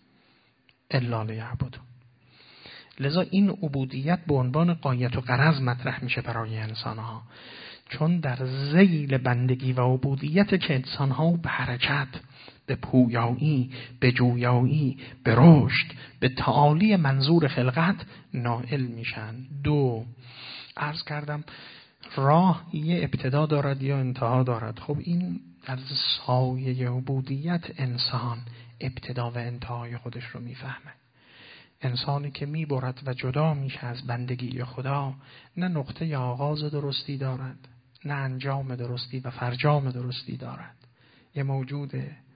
الا لیعبدون. لذا این عبودیت به عنوان غایت و غرض مطرح میشه برای انسان ها، چون در ذیل بندگی و عبودیت که انسان ها به حرکت، به پویایی، به جویایی، به رشد، به تعالی منظور خلقت نائل میشن. دو، عرض کردم راه یه ابتدا دارد یا انتها دارد. خب این از سایه عبودیت انسان ابتدا و انتهای خودش رو میفهمه. انسانی که میبرد و جدا میشه از بندگی خدا، نه نقطه آغاز درستی دارد، نه انجام درستی و فرجام درستی دارد. یه موجود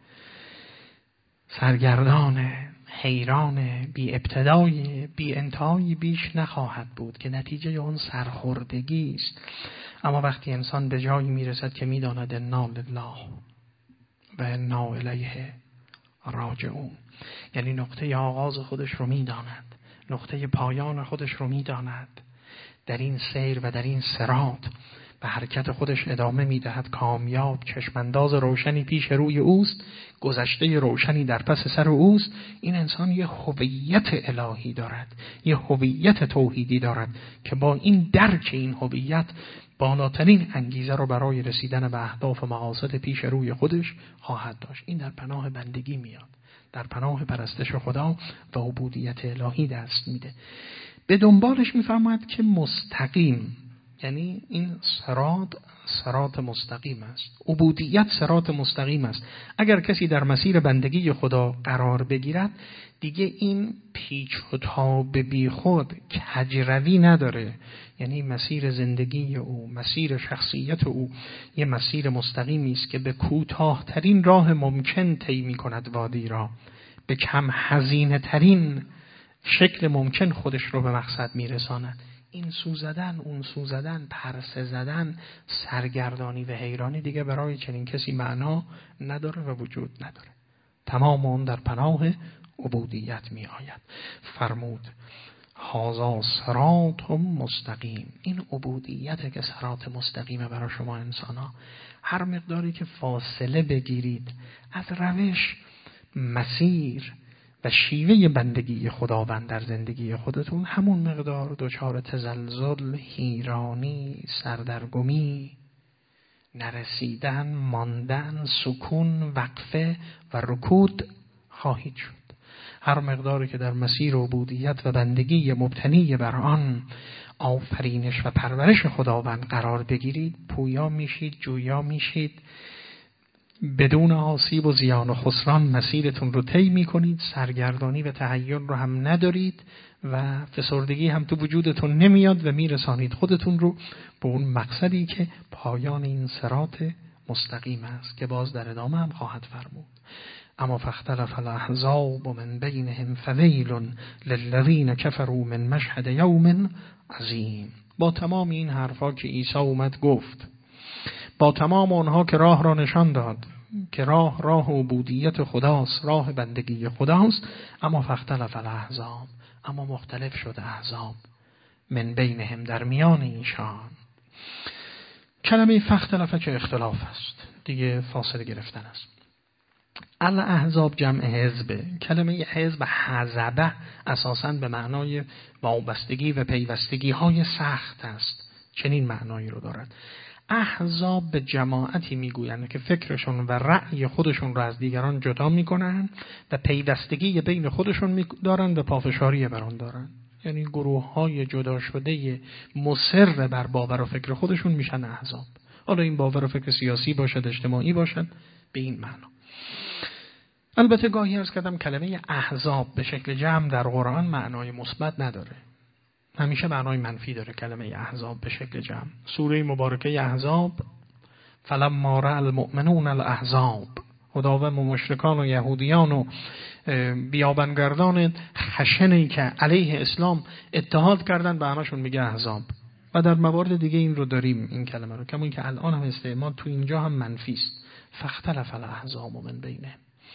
سرگردان، حیران، بی ابتدای، بی انتهایی بیش نخواهد بود که نتیجه اون سرخوردگی است. اما وقتی انسان به جایی میرسد که میداند انا لله و انا الیه راجعون، یعنی نقطه آغاز خودش رو میداند، نقطه پایان خودش رو میداند، در این سیر و در این صراط به حرکت خودش ادامه میدهد، کامیاب، چشمانداز روشنی پیش روی اوست، گذشته روشنی در پس سر اوست. این انسان یه هویت الهی دارد، یه هویت توحیدی دارد که با این درک این هویت بالاترین انگیزه رو برای رسیدن به اهداف و مقاصد پیش روی خودش خواهد داشت. این در پناه بندگی میاد، در پناه پرستش خدا و عبودیت الهی دست میده. به دنبالش میفرماید که مستقیم، یعنی این صراط صراط مستقیم است، عبودیت صراط مستقیم است. اگر کسی در مسیر بندگی خدا قرار بگیرد دیگه این پیچ و تاب بی خود کجروی نداره، یعنی مسیر زندگی او، مسیر شخصیت او یه مسیر مستقیمی است که به کوتاه‌ترین راه ممکن طی می‌کند وادی را، به کم هزینه ترین شکل ممکن خودش رو به مقصد میرساند. این سوزدن، اون سوزدن، پرسه زدن، سرگردانی و حیرانی دیگه برای چنین کسی معنا نداره و وجود نداره. تمام اون در پناه عبودیت می آید. فرمود هذا صراط مستقیم. این عبودیت که صراط مستقیمه برای شما انسان ها. هر مقداری که فاصله بگیرید از روش، مسیر و شیوه بندگی خداوند در زندگی خودتون، همون مقدار دچار تزلزل، حیرانی، سردرگمی، نرسیدن، ماندن، سکون، وقفه و رکود خواهید شد. هر مقداری که در مسیر عبودیت و بندگی مبتنی بر آن آفرینش و پرورش خداوند قرار بگیرید، پویا میشید، جویا میشید، بدون آسیب و زیان و خسران مسیرتون رو طی میکنید، سرگردانی و تحیر رو هم ندارید و فسردگی هم تو وجودتون نمیاد و میرسانید خودتون رو به اون مقصدی که پایان این صراط مستقیم است که باز در ادامه هم خواهد فرمود. اما فاختلف الاحزاب من بینهم فویل للذین کفروا من مشهد یوم عظیم. با تمام این حرفا که عیسی اومد گفت، با تمام اونها که راه را نشان داد که راه راه عبودیت خداست، راه بندگی خداست، اما فاختلف الاحزاب، اما مختلف شد احزاب، من بینهم در میان ایشان. کلمه فاختلفه که اختلاف است، دیگه فاصله گرفتن است. الاحزاب جمع حزبه. کلمه حزب حزبه اساساً به معنای وابستگی و پیوستگی های سخت است، چنین معنایی رو دارد. احزاب به جماعتی میگویند که فکرشون و رأی خودشون رو از دیگران جدا میکنن و پیوستگی بین خودشون دارن و پافشاری بر آن دارن. یعنی گروه های جدا شده مصر بر باور و فکر خودشون میشن احزاب. حالا این باور و فکر سیاسی باشد، اجتماعی باشد، به این معنا. البته گاهی عرض کردم کلمه احزاب به شکل جمع در قرآن معنای مثبت نداره، همیشه معنای منفی داره کلمه احزاب به شکل جمع. سوره مبارکه احزاب، فلما رأى المؤمنون الاحزاب، خداوند و مشرکان و یهودیان و بیابانگردان خشنی که علیه اسلام اتحاد کردن به همشون میگه احزاب. و در موارد دیگه این رو داریم، این کلمه رو، کما اینکه الان هم استعمال تو اینجا هم منفی است. فاختلف الاحزاب من بینه.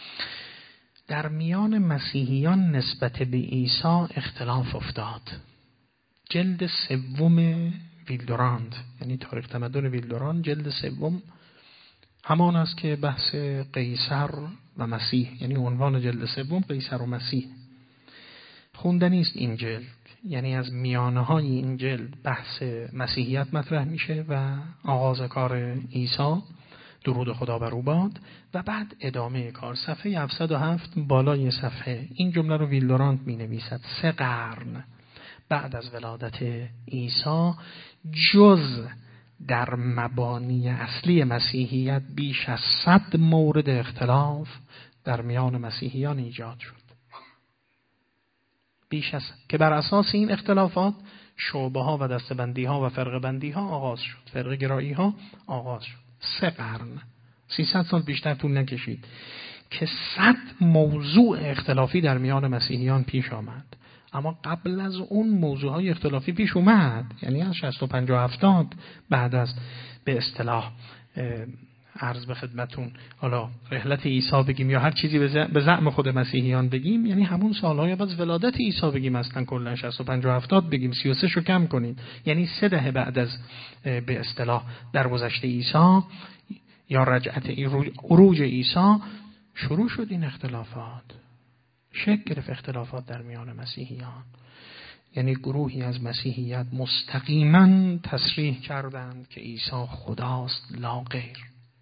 در میان مسیحیان نسبت به عیسی اختلاف افتاد. جلد سوم ویلدوراند، یعنی تاریخ تمدن ویلدوراند، جلد سوم همان است که بحث قیصر و مسیح، یعنی عنوان جلد سوم قیصر و مسیح. خوندنی است این جلد، یعنی از میانه های این جلد بحث مسیحیت مطرح میشه و آغاز کار عیسی، درود خدا بر او باد، و بعد ادامه کار. صفحه هفتصد و هفت بالای صفحه این جمله رو ویلدوراند می نویسد: سه قرن بعد از ولادت عیسی جز در مبانی اصلی مسیحیت بیش از صد مورد اختلاف در میان مسیحیان ایجاد شد، بیش از که بر اساس این اختلافات شعبه ها و دستبندی ها و فرقه بندی ها آغاز شد، فرقه گرایی ها آغاز شد. سه قرن، سیصد سال بیشتر طول نکشید که صد موضوع اختلافی در میان مسیحیان پیش آمد. اما قبل از اون موضوعهای اختلافی پیش اومد، یعنی از شصت و پنج و هفتاد بعد از به اصطلاح عرض به خدمتون حالا رحلت عیسی بگیم یا هر چیزی به زعم خود مسیحیان بگیم، یعنی همون سالهای بعد از ولادت عیسی بگیم، اصلا کلا شصت و پنج و هفتاد بگیم، سی و سه شو کم کنید، یعنی سه دهه بعد از به اصطلاح درگذشت عیسی یا رجعت عروج عیسی شروع شد این اختلافات، شکل گرفت اختلافات در میان مسیحیان. یعنی گروهی از مسیحیت مستقیما تصریح کردند که عیسی خداست لا غیر،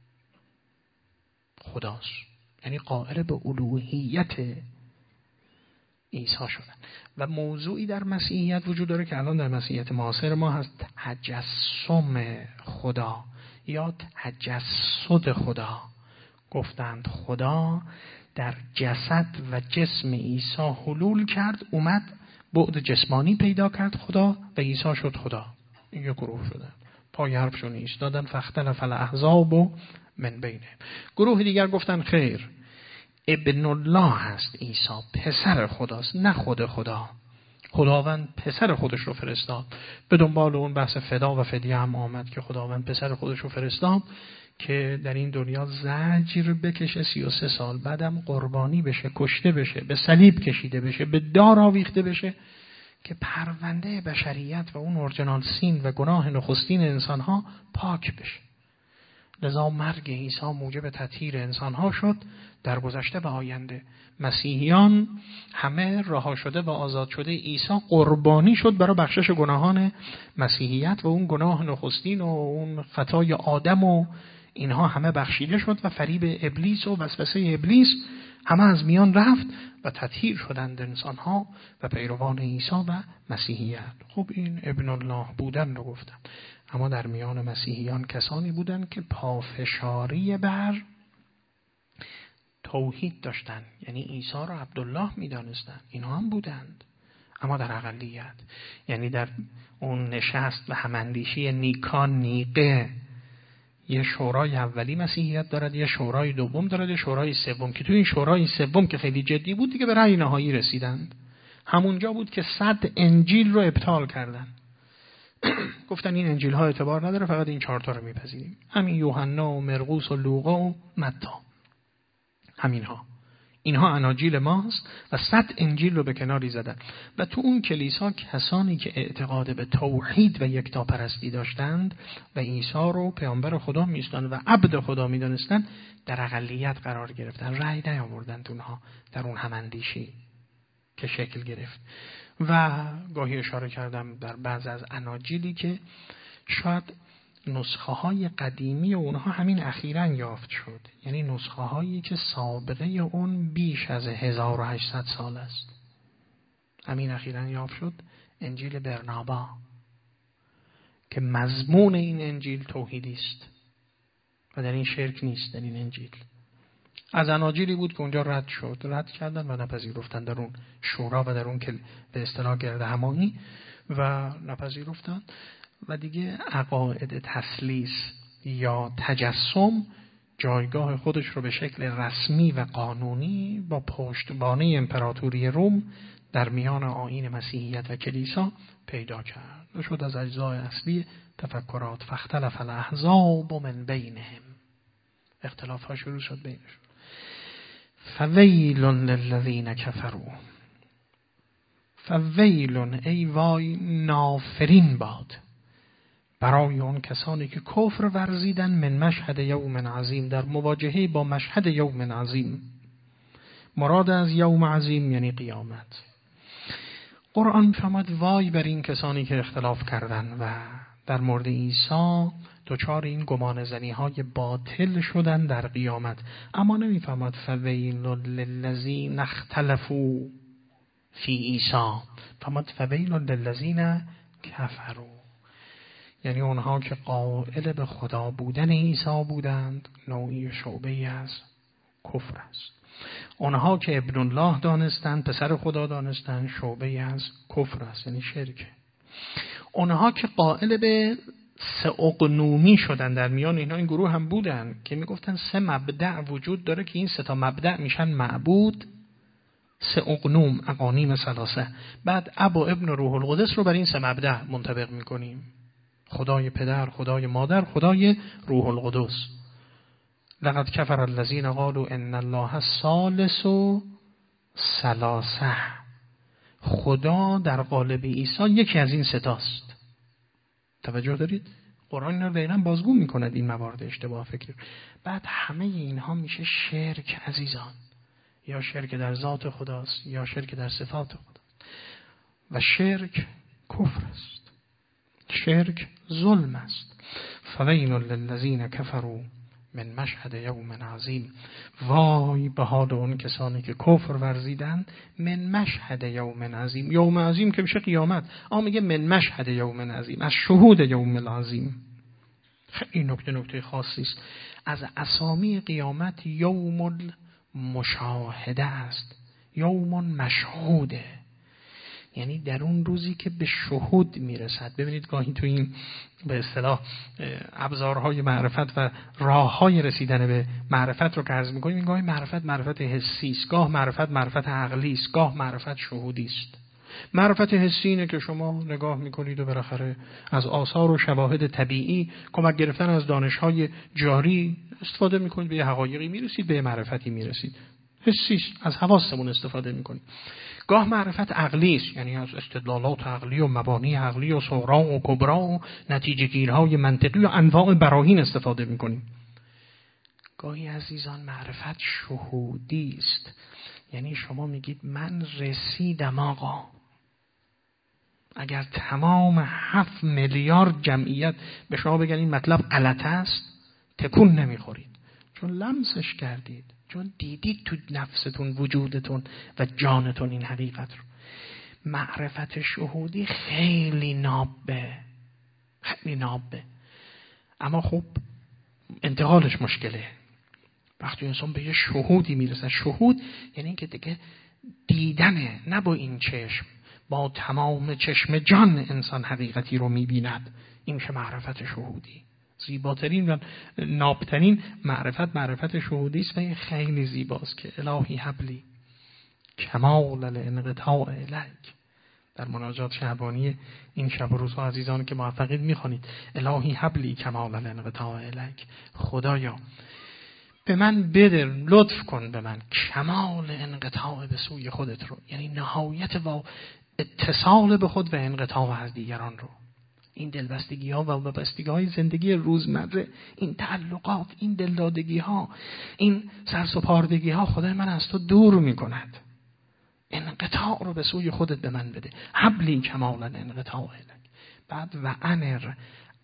خداست، یعنی قائل به الوهیت عیسی شدن. و موضوعی در مسیحیت وجود داره که الان در مسیحیت معاصر ما هست، تجسم خدا یا تجسد خدا. گفتند خدا در جسد و جسم عیسی حلول کرد، اومد بعد جسمانی پیدا کرد خدا و عیسی شد خدا. این یک گروه شدن، پای حرفشون ایستادن، فاختلف الاحزاب من بینهم. گروه دیگر گفتن خیر، ابن الله هست عیسی، پسر خداست، نه خود خدا. خداوند پسر خودش رو فرستاد. به دنبال اون بحث فدا و فدیه هم آمد که خداوند پسر خودش رو فرستاد که در این دنیا زجر بکشه سی و سه سال، بعدم قربانی بشه، کشته بشه، به صلیب کشیده بشه، به دار آویخته بشه که پرونده بشریت و اون اورجینال سین و گناه نخستین انسانها پاک بشه. لذا مرگ عیسی موجب تطهیر انسانها شد در گذشته و آینده. مسیحیان همه رها شده و آزاد شده عیسی قربانی شد برای بخشش گناهان مسیحیت و اون گناه نخستین و اون خطای آدم و اینها همه بخشیده شد و فریب ابلیس و وسوسه ابلیس همه از میان رفت و تطهیر شدند انسانها و پیروان عیسی و مسیحیت. خب این ابن الله بودن رو گفتن. اما در میان مسیحیان کسانی بودند که پافشاری بر توحید داشتن، یعنی عیسی رو عبدالله می‌دانستند. اینها هم بودند اما در اقلیت. یعنی در اون نشست و هماندیشی نیکان نیقه یه شورای اولی مسیحیت دارد، یه شورای دوم دارد، یه شورای سوم که تو این شورای سوم که خیلی جدی بود دیگه به رأی نهایی رسیدند. همونجا بود که صد انجیل رو ابطال کردن. گفتن این انجیل ها اعتبار نداره، فقط این چهار تا رو میپذیریم، همین یوحنا و مرقس و لوقا و متی، همین ها، اینها اناجیل ماست و صد انجیل رو به کناری زدن. و تو اون کلیسا کسانی که اعتقاد به توحید و یکتاپرستی داشتند و عیسی رو پیامبر خدا می‌دونستند و عبد خدا می‌دانستند در اقلیت قرار گرفتن، رأی نیاوردند اونها در اون هماندیشی که شکل گرفت. و گاهی اشاره کردم در بعض از اناجیلی که شاید نسخه های قدیمی اونها همین اخیراً یافت شد، یعنی نسخه هایی که سابقه اون بیش از هزار و هشتصد سال است، همین اخیراً یافت شد. انجیل برنابا که مضمون این انجیل توحیدی است و در این شرک نیست. در این انجیل از اناجیلی بود که اونجا رد شد، رد کردن و نپذیرفتن در اون شورا و در اون که به اصطلاح گرد همایی و نپذیرفتن و دیگه عقاید تثلیث یا تجسم جایگاه خودش رو به شکل رسمی و قانونی با پشتبانه امپراتوری روم در میان آیین مسیحیت و کلیسا پیدا کرد و شد از اجزای اصلی تفکرات. فاختلف الاحزاب من بینهم، اختلاف ها شروع شد بینشون. فویل للذین کفروا، فویل ای وای نافرین باد برای اون کسانی که کفر ورزیدن من مشهد یوم عظیم، در مواجهه با مشهد یوم عظیم. مراد از یوم عظیم یعنی قیامت. قرآن فرمود وای بر این کسانی که اختلاف کردن و در مورد عیسی دچار این گمان زنی های باطل شدن در قیامت. اما نمیفهمد فویل للذین اختلفوا فی عیسی، فرمود فویل للذین کفروا، یعنی اونها که قائل به خدا بودن عیسی بودند، نوعی شعبه‌ای از کفر است. اونها که ابن الله دانستند، پسر خدا دانستند، شعبه‌ای از کفر است، یعنی شرک. اونها که قائل به سه اقنومی شدن، در میان اینا این گروه هم بودن که میگفتن سه مبدأ وجود داره که این سه تا مبدأ میشن معبود، سه اقنوم، اقانیم ثلاثه. بعد اب و ابن روح القدس رو بر این سه مبدأ منطبق میکنیم، خدای پدر، خدای مادر، خدای روح القدس. لقد کفر الذین قالوا ان الله ثالث ثلاثه. خدا در قالب عیسی یکی از این ستاست. توجه دارید؟ قرآن رو دقیقاً بازگو میکند این موارد اشتباه فکری. بعد همه اینها میشه شرک عزیزان، یا شرک در ذات خداست یا شرک در صفات خداست. و شرک کفر است، شرک ظلم است. فویل للذین کفروا من مشهد یوم عظیم. وای به حال اون کسانی که کفر ورزیدند من مشهد یوم عظیم. یوم عظیم که میشه قیامت، اما میگه من مشهد یوم عظیم، از شهود یوم العظیم. خیلی نکته نکته خاصی است. از اسامی قیامت یوم المشاهده است، یوم مشهوده، یعنی در اون روزی که به شهود میرسد. ببینید گاهی تو این به اصطلاح ابزارهای معرفت و راههای رسیدن به معرفت رو که عرض می‌کنیم، این گاهی معرفت معرفت حسی است، گاه معرفت معرفت عقلی است، گاه معرفت شهودی است. معرفت حسی اینه که شما نگاه می‌کنید و بالاخره از آثار و شواهد طبیعی کمک گرفتن از دانش‌های جاری استفاده می‌کنید، به حقایقی میرسید، به معرفتی میرسید. حسی است، از حواسمون استفاده می‌کنید. گاه معرفت عقلی است، یعنی از استدلالات عقلی و مبانی عقلی و صغرا و کبرا و نتیجه گیری‌های منطقی و انواع براهین استفاده می‌کنیم. گاهی عزیزان معرفت شهودی است، یعنی شما میگید من رسیدم آقا. اگر تمام هفت میلیارد جمعیت به شما بگن این مطلب غلط است، تکون نمیخورید، چون لمسش کردید، چون دیدید تو نفستون، وجودتون و جانتون این حقیقت رو. معرفت شهودی خیلی نابه، خیلی نابه، اما خب انتقالش مشکله. وقتی انسان به یه شهودی میرسه، شهود یعنی این که دیگه دیدنه، نه با این چشم، با تمام چشم جان انسان حقیقتی رو میبیند. این میشه معرفت شهودی. زیباترین و نابترین معرفت معرفت شهودی است و این خیلی زیباست که الهی حبلی کمال الانقطاع الیک. در مناجات شعبانی این شب و روزها عزیزان که موفقید میخوانید الهی حبلی کمال الانقطاع الیک، خدایا به من بده، لطف کن به من کمال انقطاع به سوی خودت رو، یعنی نهایت و اتصال به خود و انقطاع از دیگران رو. این دلبستگی ها و وابستگی های زندگی روزمره، این تعلقات، این دلدادگی ها، این سرسپاردگی ها خدای من از تو دور می کند. انقطاع رو به سوی خودت به من بده. حبلی کمالا انقطاع الک. بعد و انر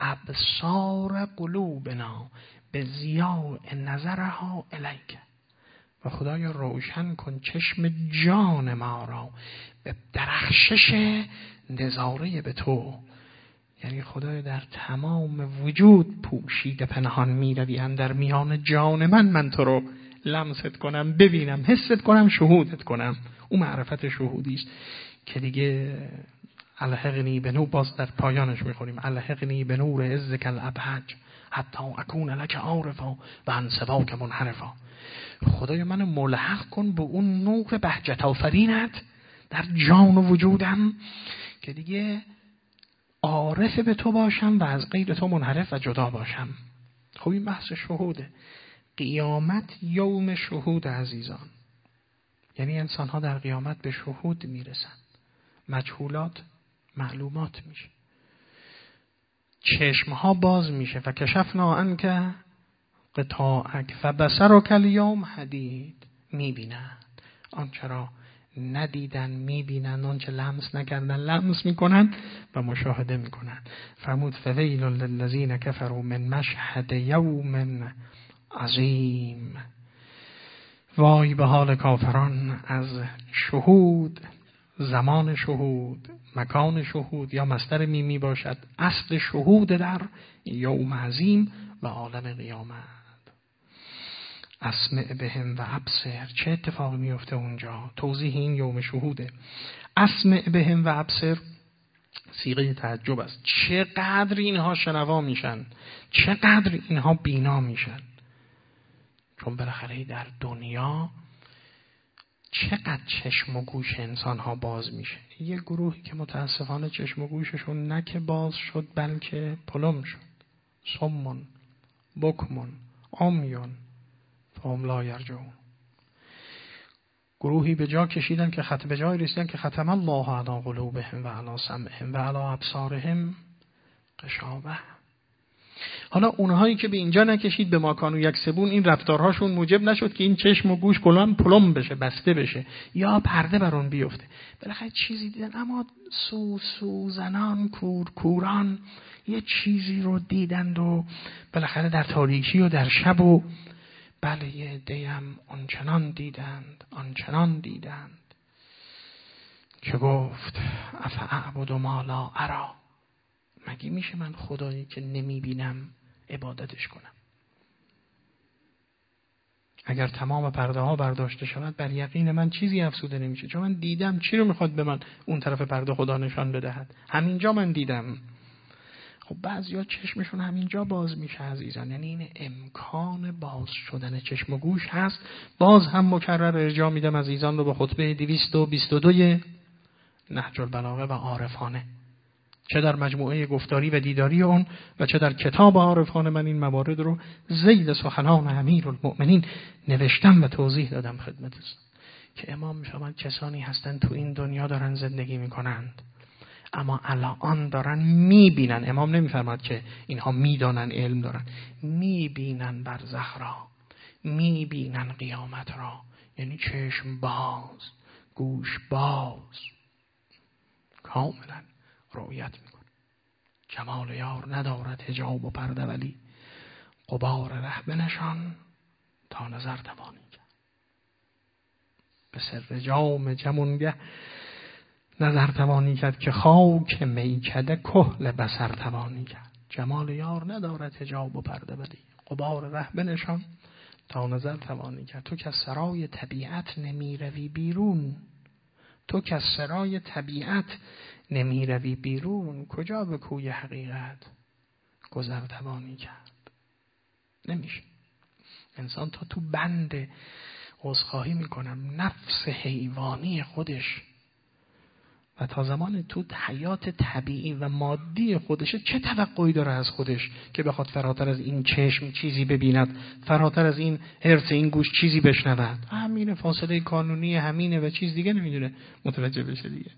ابصار قلوبنا به ضیاء نظرها الیک. و خدایا روشن کن چشم جان ما را به درخشش نظاره به تو. یعنی خدای در تمام وجود پوشیده پنهان می روی، در میان جان من من تو رو لمست کنم، ببینم، حست کنم، شهودت کنم. اون معرفت شهودی است که دیگه الحقنی به نور، باز در پایانش میخوریم الحقنی به نور عزک الابهج حتی اکون لک عارفا و عن سواک منحرفا. خدای منو ملحق کن به اون نور بهجت آفرینت در جان و وجودم که دیگه عارف به تو باشم و از غیر تو منحرف و جدا باشم. خب این بحث شهوده. قیامت یوم شهود عزیزان، یعنی انسان ها در قیامت به شهود میرسن، مجهولات معلومات میشه، چشم ها باز میشه و کشفنا عنک غطاءک فبصرک الیوم حدید. میبینند آنچه را ندیدن، میبینن آنچه لمس نکردن لمس میکنن و مشاهده میکنن. فرمود فویل للذین کفروا من مشهد یوم عظیم. وای به حال کافران از شهود، زمان شهود، مکان شهود، یا مصدر میمی باشد اصل شهود در یوم عظیم و عالم قیامت. اسمع بهم و ابصر. چه اتفاقی میفته اونجا؟ توضیح این یوم شهوده. اسمع بهم و ابصر صیغه تعجب است. چقدر اینها شنوا میشن، چقدر اینها بینا میشن. چون بالاخره در دنیا چقدر چشم و گوش انسان ها باز میشه. یه گروهی که متاسفانه چشم و گوششون نه که باز شد بلکه پلم شد. صمون بکمون عمیون فهم لا یرجعون. گروهی به جا کشیدن که خط به جای رسیدن که ختم الله علی قلوبهم و علی سمعهم و علی ابصارهم غشاوه. حالا اونهایی که به اینجا نکشید به ما کانوا یکسبون، این رفتارهاشون موجب نشد که این چشم و گوش کلان پلم بشه، بسته بشه یا پرده بر اون بیفته. بالاخره چیزی دیدن، اما سو سو زنان کور کوران یه چیزی رو دیدند و بالاخره در تاریکی و در شب و بله یه عده‌ام آنچنان دیدند آنچنان دیدند که گفت افاعبد ما لا ارا، مگه میشه من خدایی که نمیبینم عبادتش کنم؟ اگر تمام پرده ها برداشته شود بر یقین من چیزی افسوده نمیشه، چون من دیدم. چی رو میخواد به من اون طرف پرده خدا نشان بدهد؟ همینجا من دیدم. خب بعضیا چشمشون همینجا باز میشه عزیزان، یعنی این امکان باز شدن چشم و گوش هست. باز هم مکرر ارجاع میدم عزیزان رو به خطبه دویست و بیست و دو نهج البلاغه و عارفانه، چه در مجموعه گفتاری و دیداری اون و چه در کتاب عارفانه. من این موارد رو ذیل سخنان امیرالمؤمنین نوشتم و توضیح دادم خدمتتون که امام میفهمند کسانی هستن تو این دنیا دارن زندگی میکنند اما الان دارن میبینن. امام نمیفرماد که اینها میدانن علم دارن، میبینن برزخ را، میبینن قیامت را، یعنی چشم باز گوش باز کاملا رؤیت میکنه. جمال یار ندارد حجاب و پرده، ولی غبار ره بنشان تا نظر توانی کرد. به سر جام جمونگه نظر توانی کرد که خاک میکده کحل بصر توانی کرد. جمال یار ندارد حجاب و پرده، ولی غبار ره بنشان تا نظر توانی کرد. تو که سرای طبیعت نمی روی بیرون، تو که سرای طبیعت نمی روی بیرون، کجا به کوی حقیقت گذر توانی کرد؟ نمیشه. انسان تا تو بند عذرخواهی میکنم نفس حیوانی خودش و تا زمان تو حیات طبیعی و مادی خودشه چه توقعی داره از خودش که بخواد فراتر از این چشم چیزی ببیند، فراتر از این حرص این گوش چیزی بشنود؟ همین فاصله قانونی همینه و چیز دیگه نمیدونه متوجه بشه دیگه.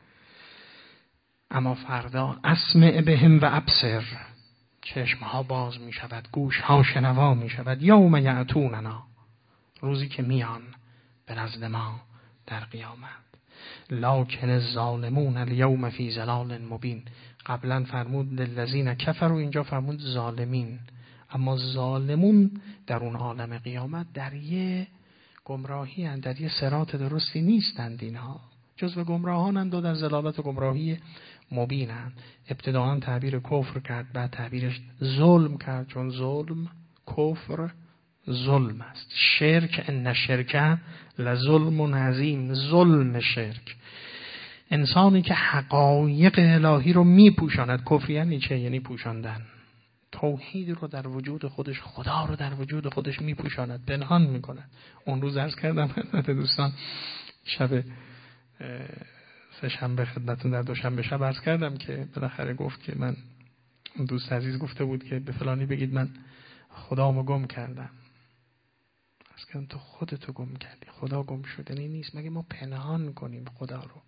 اما فردا اسمع بهم و ابصر، چشمها باز می شود، گوشها شنوا می شود. یوم یأتوننا، روزی که میان به نزد ما در قیامت. لکن الظالمون الیوم فی ضلال مبین. قبلا فرمود للذین کفروا، اینجا فرمود ظالمین. اما ظالمون در اون عالم قیامت در یه گمراهی اند، در یه صراط درستی نیستند. اینها جزو گمراهانند و در ضلالت و گمراهی مبینند. ابتداعا تعبیر کفر کرد، بعد تعبیرش ظلم کرد، چون ظلم کفر ظلم است. شرک ان شرک لظلم عظیم، ظلم شرک. انسانی که حقایق الهی رو میپوشاند. کفر یعنی چه؟ یعنی پوشاندن. توحید رو در وجود خودش، خدا رو در وجود خودش میپوشاند، پنهان میکند. اون روز عرض کردم خدمت دوستان، شب سه شنبه خدمتتون در دوشنبه شب عرض کردم که بالاخره گفت که من، دوست عزیز گفته بود که به فلانی بگید من خدامو گم کردم. عرض کردم تو خودتو گم کردی، خدا گم شدنی نیست. مگه ما پنهان کنیم خدا رو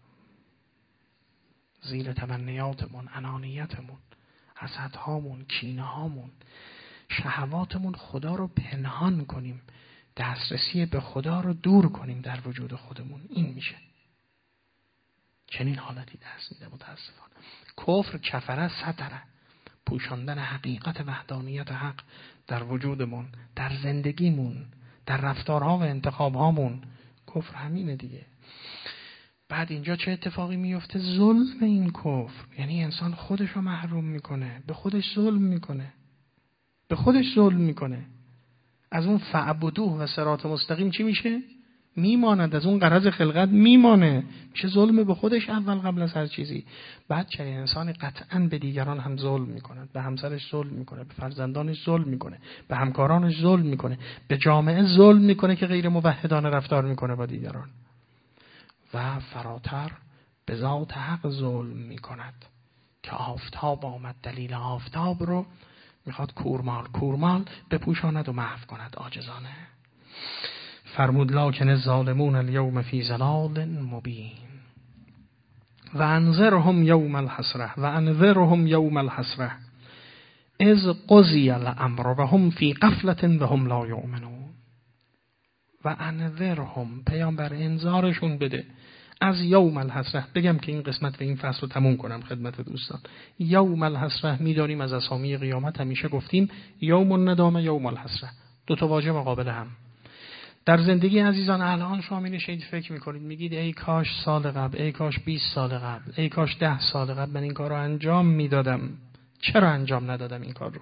زیر تمنیاتمون، انانیتمون، حسدهامون، کینه‌هامون، شهواتمون، خدا رو پنهان کنیم، دسترسی به خدا رو دور کنیم در وجود خودمون؟ این میشه چنین حالتی دست میده متاسفانه. کفر کفره ستره، پوشاندن حقیقت وحدانیت حق در وجودمون، در زندگیمون، در رفتارها و انتخابهامون. کفر همینه دیگه. بعد اینجا چه اتفاقی میفته؟ ظلم این کفر، یعنی انسان خودش رو محروم میکنه، به خودش ظلم میکنه، به خودش ظلم میکنه. از اون فعبدوه و صراط مستقیم چی میشه؟ میماند، از اون غرض خلقت میمانه، میشه ظلم به خودش اول قبل از هر چیزی. بعد چنین انسانی قطعاً به دیگران هم ظلم میکنه، به همسرش ظلم میکنه، به فرزندانش ظلم میکنه، به همکارانش ظلم میکنه، به جامعه ظلم میکنه که غیر موحدانه رفتار میکنه با دیگران، و فراتر به ذات حق ظلم میکند که آفتاب آمد دلیل آفتاب رو میخواد کورمال کورمال بپوشاند و محو کند عاجزانه. فرمود لکن الظالمون اليوم فی ضلال مبین و انذرهم یوم الحسرة و انذرهم یوم الحسرة اذ قضی الامر و هم فی غفلة و هم لا یؤمنون. و انذرهم، پیامبر انذارشون بده از یوم الحسرة. بگم که این قسمت و این فصل رو تموم کنم خدمت دوستان. یوم الحسرة میدانیم از اسامی قیامت همیشه گفتیم یوم الندامه یوم الحسرة، دو تا واژه مقابل هم. در زندگی عزیزان الان شما می نشینید فکر میکنید، میگید ای کاش سال قبل، ای کاش بیست سال قبل، ای کاش ده سال قبل من این کار رو انجام میدادم. چرا انجام ندادم این کار رو؟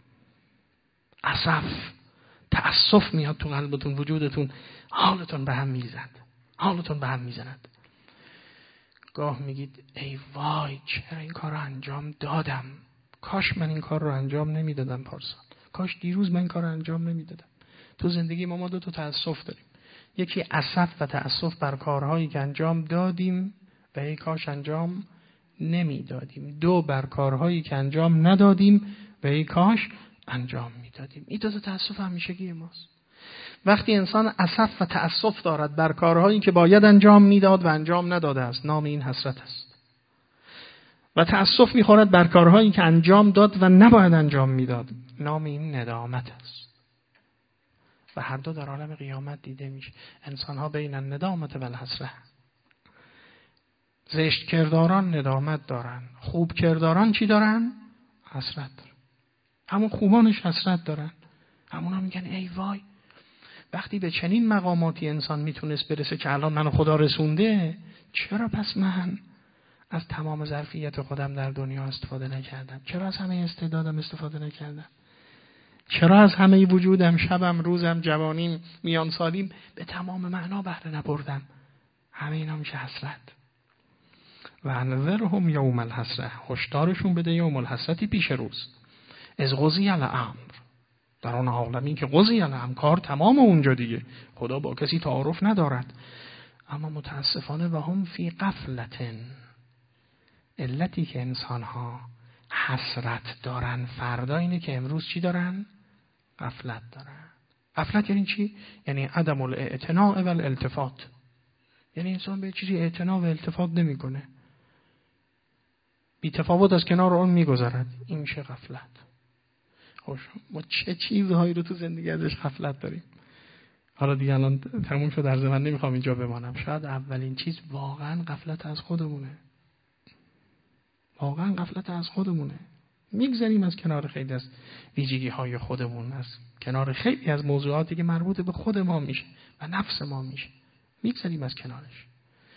اسف، تأسف میاد تو قلبتون، وجودتون، حالتون به هم میزند، حالتون به هم میزند. گاه میگید ای وای چرا این کار رو انجام دادم، کاش من این کار رو انجام نمیدادم پارسال، کاش دیروز من این کار رو انجام نمیدادم. تو زندگی ما ما دو تا تأسف داریم، یکی اسف و تأسف بر کارهایی که انجام دادیم و ای کاش انجام نمیدادیم، دو بر کارهایی که انجام ندادیم و ای کاش انجام میدادیم. این دو تا تأسف همیشگی ماست. وقتی انسان اسف و تأسف دارد بر کارهایی که باید انجام میداد و انجام نداده است، نام این حسرت است. و تأسف میخورد بر کارهایی که انجام داد و نباید انجام میداد، نام این ندامت است. و هر دو در عالم قیامت دیده میشه. انسان ها بین الندامت و الحسرة. زشت کرداران ندامت دارن، خوب کرداران چی دارن؟ حسرت دارن. همون خوبانش حسرت دارن، همونا میگن ای وای وقتی به چنین مقاماتی انسان میتونست برسه که الان منو خدا رسونده، چرا پس من از تمام ظرفیت خودم در دنیا استفاده نکردم؟ چرا از همه استعدادم استفاده نکردم؟ چرا از همه وجودم، شبم، روزم، جوانیم، میان سالیم به تمام معنا بهره نبردم؟ همه اینا میشه حسرت. و انذرهم یوم الحسرة، هشدارشون بده یوم الحسرتی پیش روز. از قضی الامر، در آن عالمی که قضی الامر، کار تمام اونجا دیگه، خدا با کسی تعارف ندارد. اما متاسفانه و هم فی غفلة، علتی که انسان ها حسرت دارن فردا اینه که امروز چی دارن؟ غفلت دارن. غفلت یعنی چی؟ یعنی عدم الاعتناء و الالتفات. یعنی انسان به چیزی اعتنا و التفات نمیکنه، بی تفاوت از کنار اون میگذرد. این میشه غفلت. خوش ما چه چیزهایی رو تو زندگی ازش غفلت داریم. حالا دیگه الان تموم شد درس من، نمیخوام اینجا بمانم. شاید اولین چیز واقعا غفلت از خودمونه. واقعا غفلت از خودمونه. میگذریم از کنار خیلی از ویژگی های خودمون، از کنار خیلی از موضوعاتی که مربوط به خود ما میشه و نفس ما میشه، میگذریم از کنارش.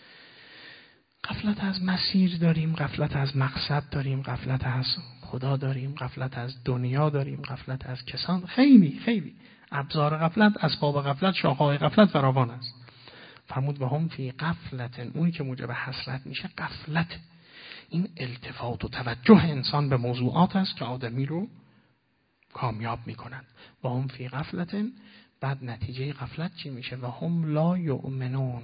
غفلت از مسیر داریم، غفلت از مقصد داریم، غفلت از خدا داریم، غفلت از دنیا داریم، غفلت از کسان. خیلی خیلی ابزار غفلت، اسباب غفلت، شاخه‌های غفلت فراوان است. فرمود و هم فی غفلت، اونی که موجب حسرت میشه غفلت. این التفات و توجه انسان به موضوعات است که آدمی رو کامیاب میکنند. و هم فی غفلت، بعد نتیجه غفلت چی میشه؟ و هم لا یؤمنون.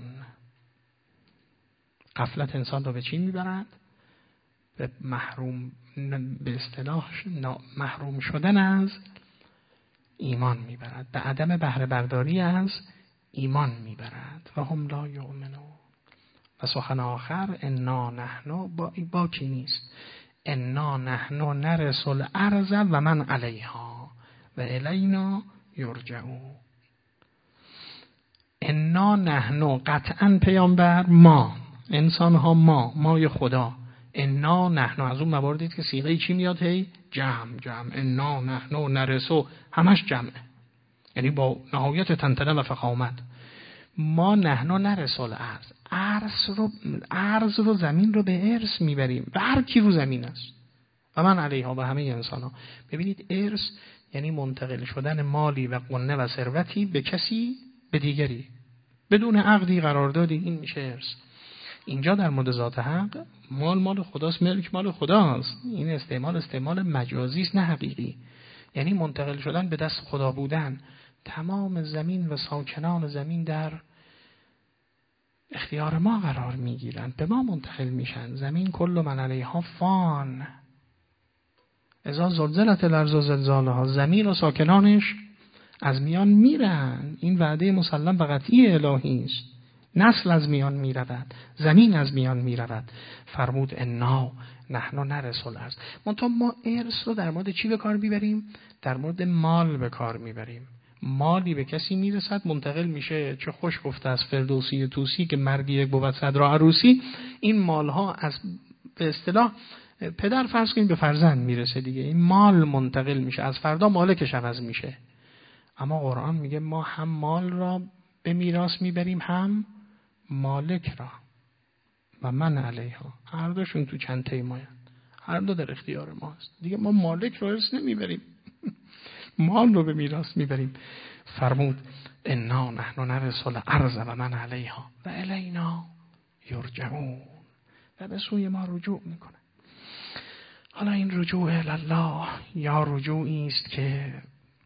غفلت انسان رو به چی میبرد؟ به محروم، به اصطلاح محروم شدن از ایمان میبرد، به عدم بهره برداری از ایمان میبرد. و هم لا یؤمنون. و سخن آخر انا نحن، با, با کی نیست؟ انا نحن نرث الارض و من علیها و الینا یرجعون. انا نحن، قطعا پیامبر، ما انسان ها، ما مای خدا. انا نحن از اون مواردی که صیغه چی میاد؟ هی جمع جمع. انا نحن نرثو، همش جمعه، یعنی با نهایت تنتنه و فخامت. ما نحن نرث الارض، ارث رو ارض رو زمین رو به ارث میبریم و هر کی رو زمین است. و من علیها، و همه انسان ها. ببینید ارث یعنی منتقل شدن مالی و قنه و ثروتی به کسی به دیگری. بدون عقدی قراردادی، این میشه ارث. اینجا در مورد ذات حق مال مال خداست، ملک مال خداست. این استعمال استعمال مجازی است نه حقیقی، یعنی منتقل شدن به دست خدا بودن. تمام زمین و ساکنان زمین در اختیار ما قرار میگیرن، به ما منتقل میشن. زمین کل من علیها فان، اذا زلزلت الارض زلزالها، زمین و ساکنانش از میان میرن. این وعده مسلم و قطعی الهی است. نسل از میان میرود، زمین از میان میرود. فرمود انا نحن نرث الارض. منتها ما ارث رو در مورد چی به کار میبریم؟ در مورد مال به کار میبریم. مالی به کسی میرسد منتقل میشه. چه خوش گفته از فردوسی توسی که مرگ یک بود صدر عروسی. این مالها از به اصطلاح پدر فرض کنیم به فرزند میرسه دیگه. این مال منتقل میشه، از فردا مالکش عوض میشه. اما قرآن میگه ما هم مال را به میراث میبریم هم مالک را و من علیها. هر دوشون تو چند تیماین، هر دو در اختیار ماست دیگه. ما مالک رو ارث نمیبریم، مال رو به میراث میبریم. فرمود انا نحن نرث الارض و من علیها و الینا یرجعون، و به سوی ما رجوع میکنه. حالا این رجوع الله یا رجوعی است که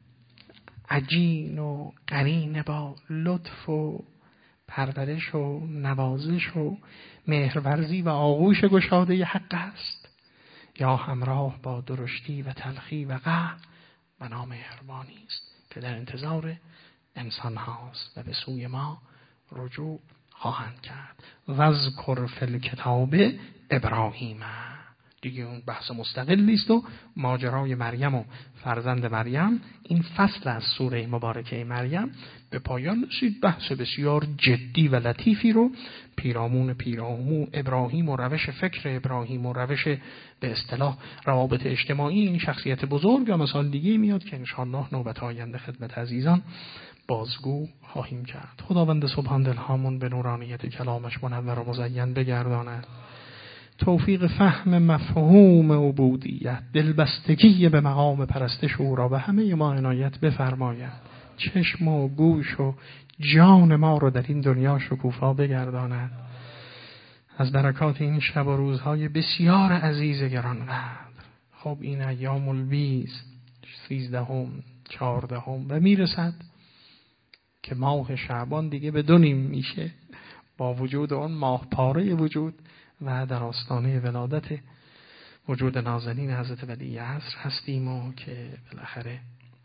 عجین و قرین با لطف و پرورش و نوازش و مهرورزی و آغوش گشاده حق است، یا همراه با درشتی و تلخی و قهر و نامهربانی است که در انتظار انسان هاست و به سوی ما رجوع خواهند کرد. وذکر فی الکتاب ابراهیم، دیگه اون بحث مستقلی است و ماجرای مریم و فرزند مریم. این فصل از سوره مبارکه مریم به پایان رسید. بحث بسیار جدی و لطیفی رو پیرامون پیرامون ابراهیم و روش فکر ابراهیم و روش به اصطلاح روابط اجتماعی این شخصیت بزرگ و مثال دیگه میاد که انشاءالله نوبت آینده خدمت عزیزان بازگو خواهیم کرد. خداوند سبحان دلهامون به نورانیت کلامش منور و مزین بگرداند. توفیق فهم مفهوم عبودیت، دلبستگی به مقام پرستش او را به همه ما عنایت بفرماید. چشم و گوش و جان ما رو در این دنیا شکوفا بگرداند. از برکات این شب و روزهای بسیار عزیز گرانقدر، خب این ایام البیز سیزدهم چهاردهم و میرسد که ماه شعبان دیگه به دو نیم میشه، با وجود اون ماه پاره وجود و در آستانه ولادت وجود نازنین حضرت ولی عصر هستیم و که بالاخره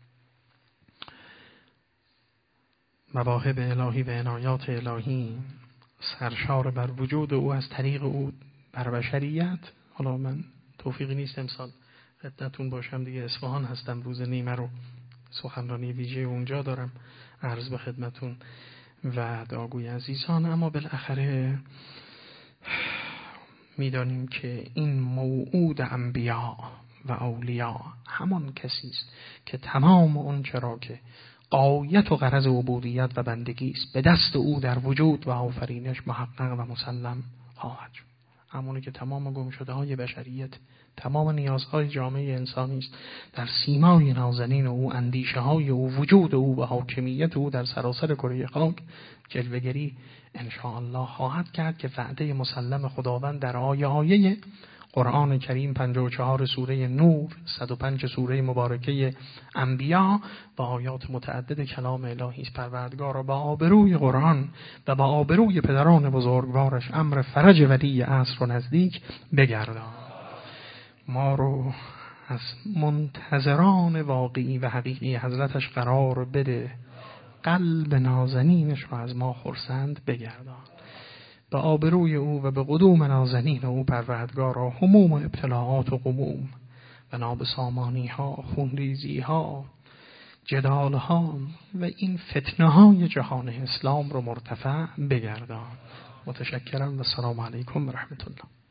مواهب الهی و عنایات الهی سرشار بر وجود او از طریق او بر بشریت. حالا من توفیقی نیست امسال خدمتتون باشم دیگه، اصفهان هستم، روز نیمه رو سخنرانی ویژه اونجا دارم عرض به خدمتتون و دعاگوی عزیزان. اما بالاخره میدانیم که این موعود انبیا و اولیاء همان کسی است که تمام اون چرا که غایت و غرض عبودیت و بندگی است به دست او در وجود و آفرینش محقق و مسلم خواهد شد. همونی که تمام گمشده های بشریت، تمام نیازهای جامعه انسانی است در سیمای نازنین او، اندیشه های او، وجود او و حاکمیت او در سراسر کره خاک جلوه‌گری ان شاء الله خواهد کرد که وعده مسلم خداوند در آیه آیه قرآن کریم پنجاه و چهار سوره نور، صد و پنج سوره مبارکه انبیا و آیات متعدد کلام الهی است. پروردگار را با آبروی قرآن و با آبروی پدران بزرگوارش امر فرج ولی عصر و نزدیک بگردان. ما رو از منتظران واقعی و حقیقی حضرتش قرار بده، قلب نازنینش رو از ما خرسند بگردان. به آبروی او و به قدوم نازنین او پروردگارا هموم و ابتلاعات و غموم و نابسامانی ها، خونریزی ها، جدال ها و این فتنه های جهان اسلام رو مرتفع بگردان. متشکرم و السلام علیکم و رحمت الله.